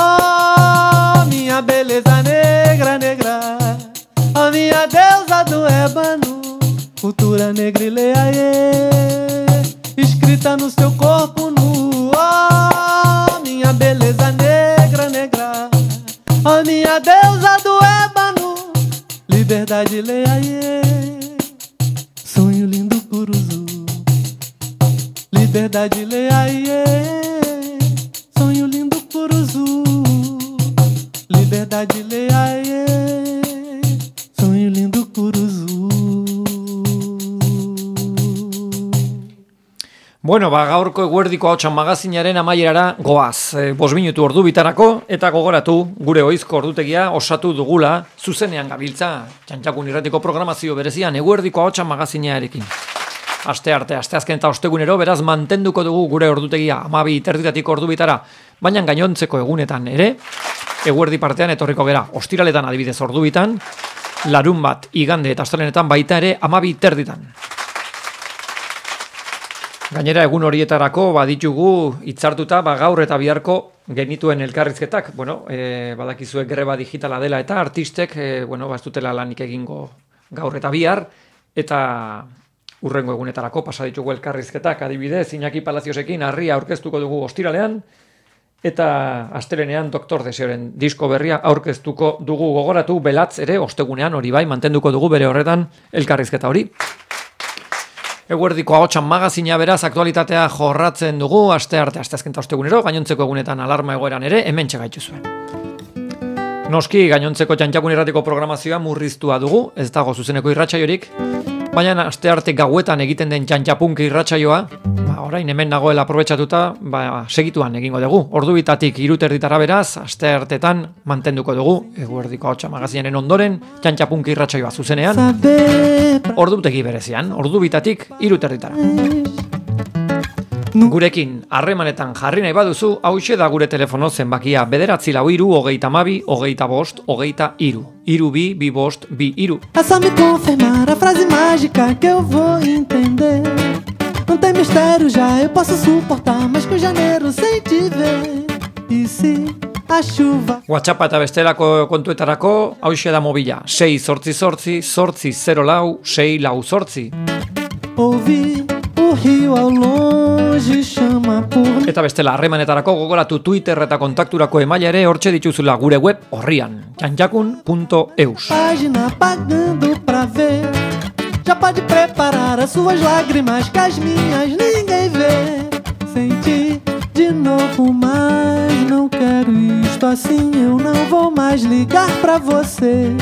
Oh, minha beleza negra, negra, a minha deusa do ébano, cultura negra ileaie, escrita no seu corpo nu. Oh, minha beleza negra, negra, oh, minha deusa do ébano, liberdade leaie, sonho lindo curuzu, liberdade leaie, sonho lindo curuzu, liberdade leaie, sonho lindo curuzu. Bueno, ba, gaurko eguerdiko ahotsan magazinaren amaierara goaz. E, Bost minutu ordu bitarako eta gogoratu gure oizko ordutegia osatu dugula zuzenean gabiltza Txantxakun irratiko programazio berezian eguerdiko ahotsan magazinearekin. Aste arte, aste azken eta ostegunero, beraz mantenduko dugu gure ordutegia hamabi terditatik ordu bitara, baina gainontzeko egunetan ere, eguerdi partean etorriko gera, ostiraletan adibidez ordu bitan, larun bat, igande eta astelenetan baita ere hamabi terditan. Gainera egun horietarako baditugu hitzartuta ba, gaur eta biharko genituen elkarrizketak, bueno, e, badakizue greba digitala dela eta artistek, e, bueno, bastutela lanik egingo gaur eta bihar, eta urrengo egunetarako pasa ditugu elkarrizketak, adibidez, Iñaki Palaziosekin harria aurkeztuko dugu ostiralean, eta astelenean Doktor Deseoren disko berria aurkeztuko dugu gogoratu, belatz ere ostegunean hori bai, mantenduko dugu bere horretan elkarrizketa hori. Eguerdiko ahotsan magazina beraz aktualitatea jorratzen dugu, aste arte, aste azken eta ostegunero, gainontzeko egunetan alarma egoeran ere, hemen txegaitu zuen. Noski, gainontzeko Txantxakun irratiko programazioa murriztua dugu, ez dago zuzeneko irratsaiorik, baina aste arte gauetan egiten den Txantxapunk irratsaioa, ba, orain hemen nagoela aprobetxatuta, ba, segituan egingo dugu. Ordu bitatik hiru terditara beraz, aste artetan mantenduko dugu, eguerdiko ahotsa magazinaren ondoren, Txantxapunk irratsaioa zuzenean, ordutegi berezian, ordu bitatik hiru terditara. Gurekin harremanetan jarri nahi baduzu, hauxe da gure telefono zenbakia, bederatzi lau hiru, hogeita hamabi, hogeita bost, hogeita hiru. Hiru bi, bi bost, bi hiru. É só me confirmar a frase mágica que eu vou entender. Não tem mistério já, eu posso suportar, mas com janeiro sem te ver. E se a chuva... WhatsApp eta bestelako kontuetarako, hauxe da mobila, sei zortzi zortzi, zortzi zero lau, sei lau zortzi. Ouvi o rio ao longe chama por... Eta bestela, harremanetarako gogoratu Twitter eta kontakturako emaila ere hortxe dituzula gure web horrian, txantxakun punto eus. Página pagando pra ver. Já pode preparar as suas lágrimas, que as minhas ninguém vê. Senti de novo, mas não quero estar. jeito assim eu não vou mais ligar pra você.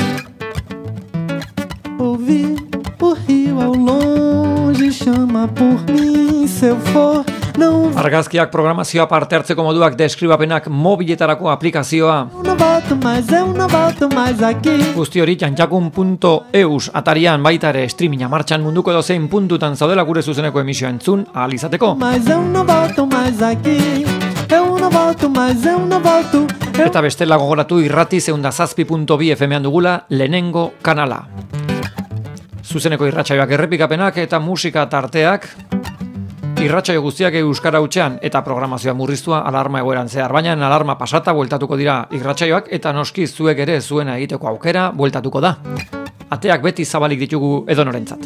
Ouvir o rio ao longe chama por mim, se eu for não. Argazkiak programazioa parte hartzeko moduak deskribapenak mobiletarako aplikazioa. Eu não volto mais, eu não volto mais aqui. Guzti hori jantjakun puntu eus atarian baita ere streaminga martxan munduko dozein puntutan zaudela gure zuzeneko emisioa entzun ahal izateko. Mas eu não volto mais aqui. Eu não volto mais, eu não volto. Eu... Eta bestela gogoratu irrati zeunda zazpi puntu bi F M-an dugula lehenengo kanala. Zuzeneko irratsaioak errepikapenak eta musika tarteak. Irratsaio guztiak euskara hutsean eta programazioa murriztua alarma egoeran zehar, baina alarma pasata bueltatuko dira irratsaioak eta noski zuek ere zuena egiteko aukera bueltatuko da. Ateak beti zabalik ditugu edonorentzat.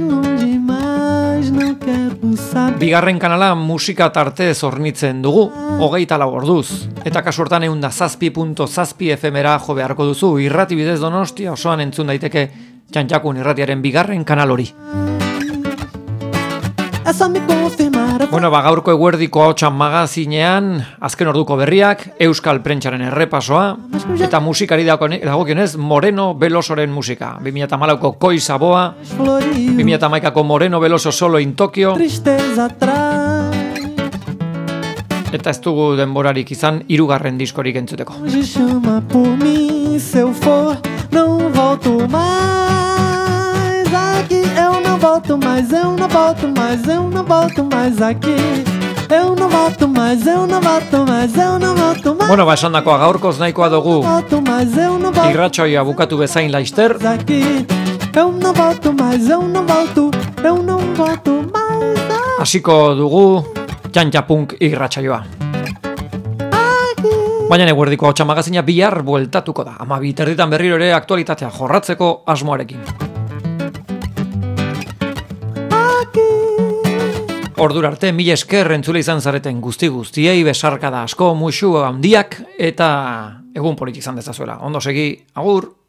Bigarren kanala musika tarte zornitzen dugu, hogeita lau orduz. Eta kasu hortan eunda zazpi puntu zazpi F M-era jo beharko duzu, irrati bidez Donostia osoan entzun daiteke Txantxakun irratiaren bigarren kanal hori. Bueno, ba, gaurko eguerdiko hautsan magazinean, azken orduko berriak, Euskal Prentsaren errepasoa, eta musikari dagokionez Moreno Velosoren musika. bi mila hamalauko Koi Saboa, bi mila hamaikako Moreno Veloso Solo in Tokio, eta ez dugu denborarik izan hirugarren diskorik entzuteko. Eu não volto mais, eu não volto mais, eu não volto mais aqui. Eu não volto mais, eu não volto mais, eu não volto mais. Bueno, ba, esandakoa gaurkoz nahikoa dugu. Irratsaioa bukatu bezain laister. Eu não volto mais, eu não volto, eu não volto mais. Hasiko dugu Txantxapunk irratsaioa. Baina eguerdiko hautsa magazina bihar bueltatuko da. Ama biterditan berriro ere aktualitatea jorratzeko asmoarekin. Ordura arte, mila esker entzule izan zareten guzti guztiei, besarkada asko, musu handiak, eta egun polit izan dezazuela. Ondo segi, agur!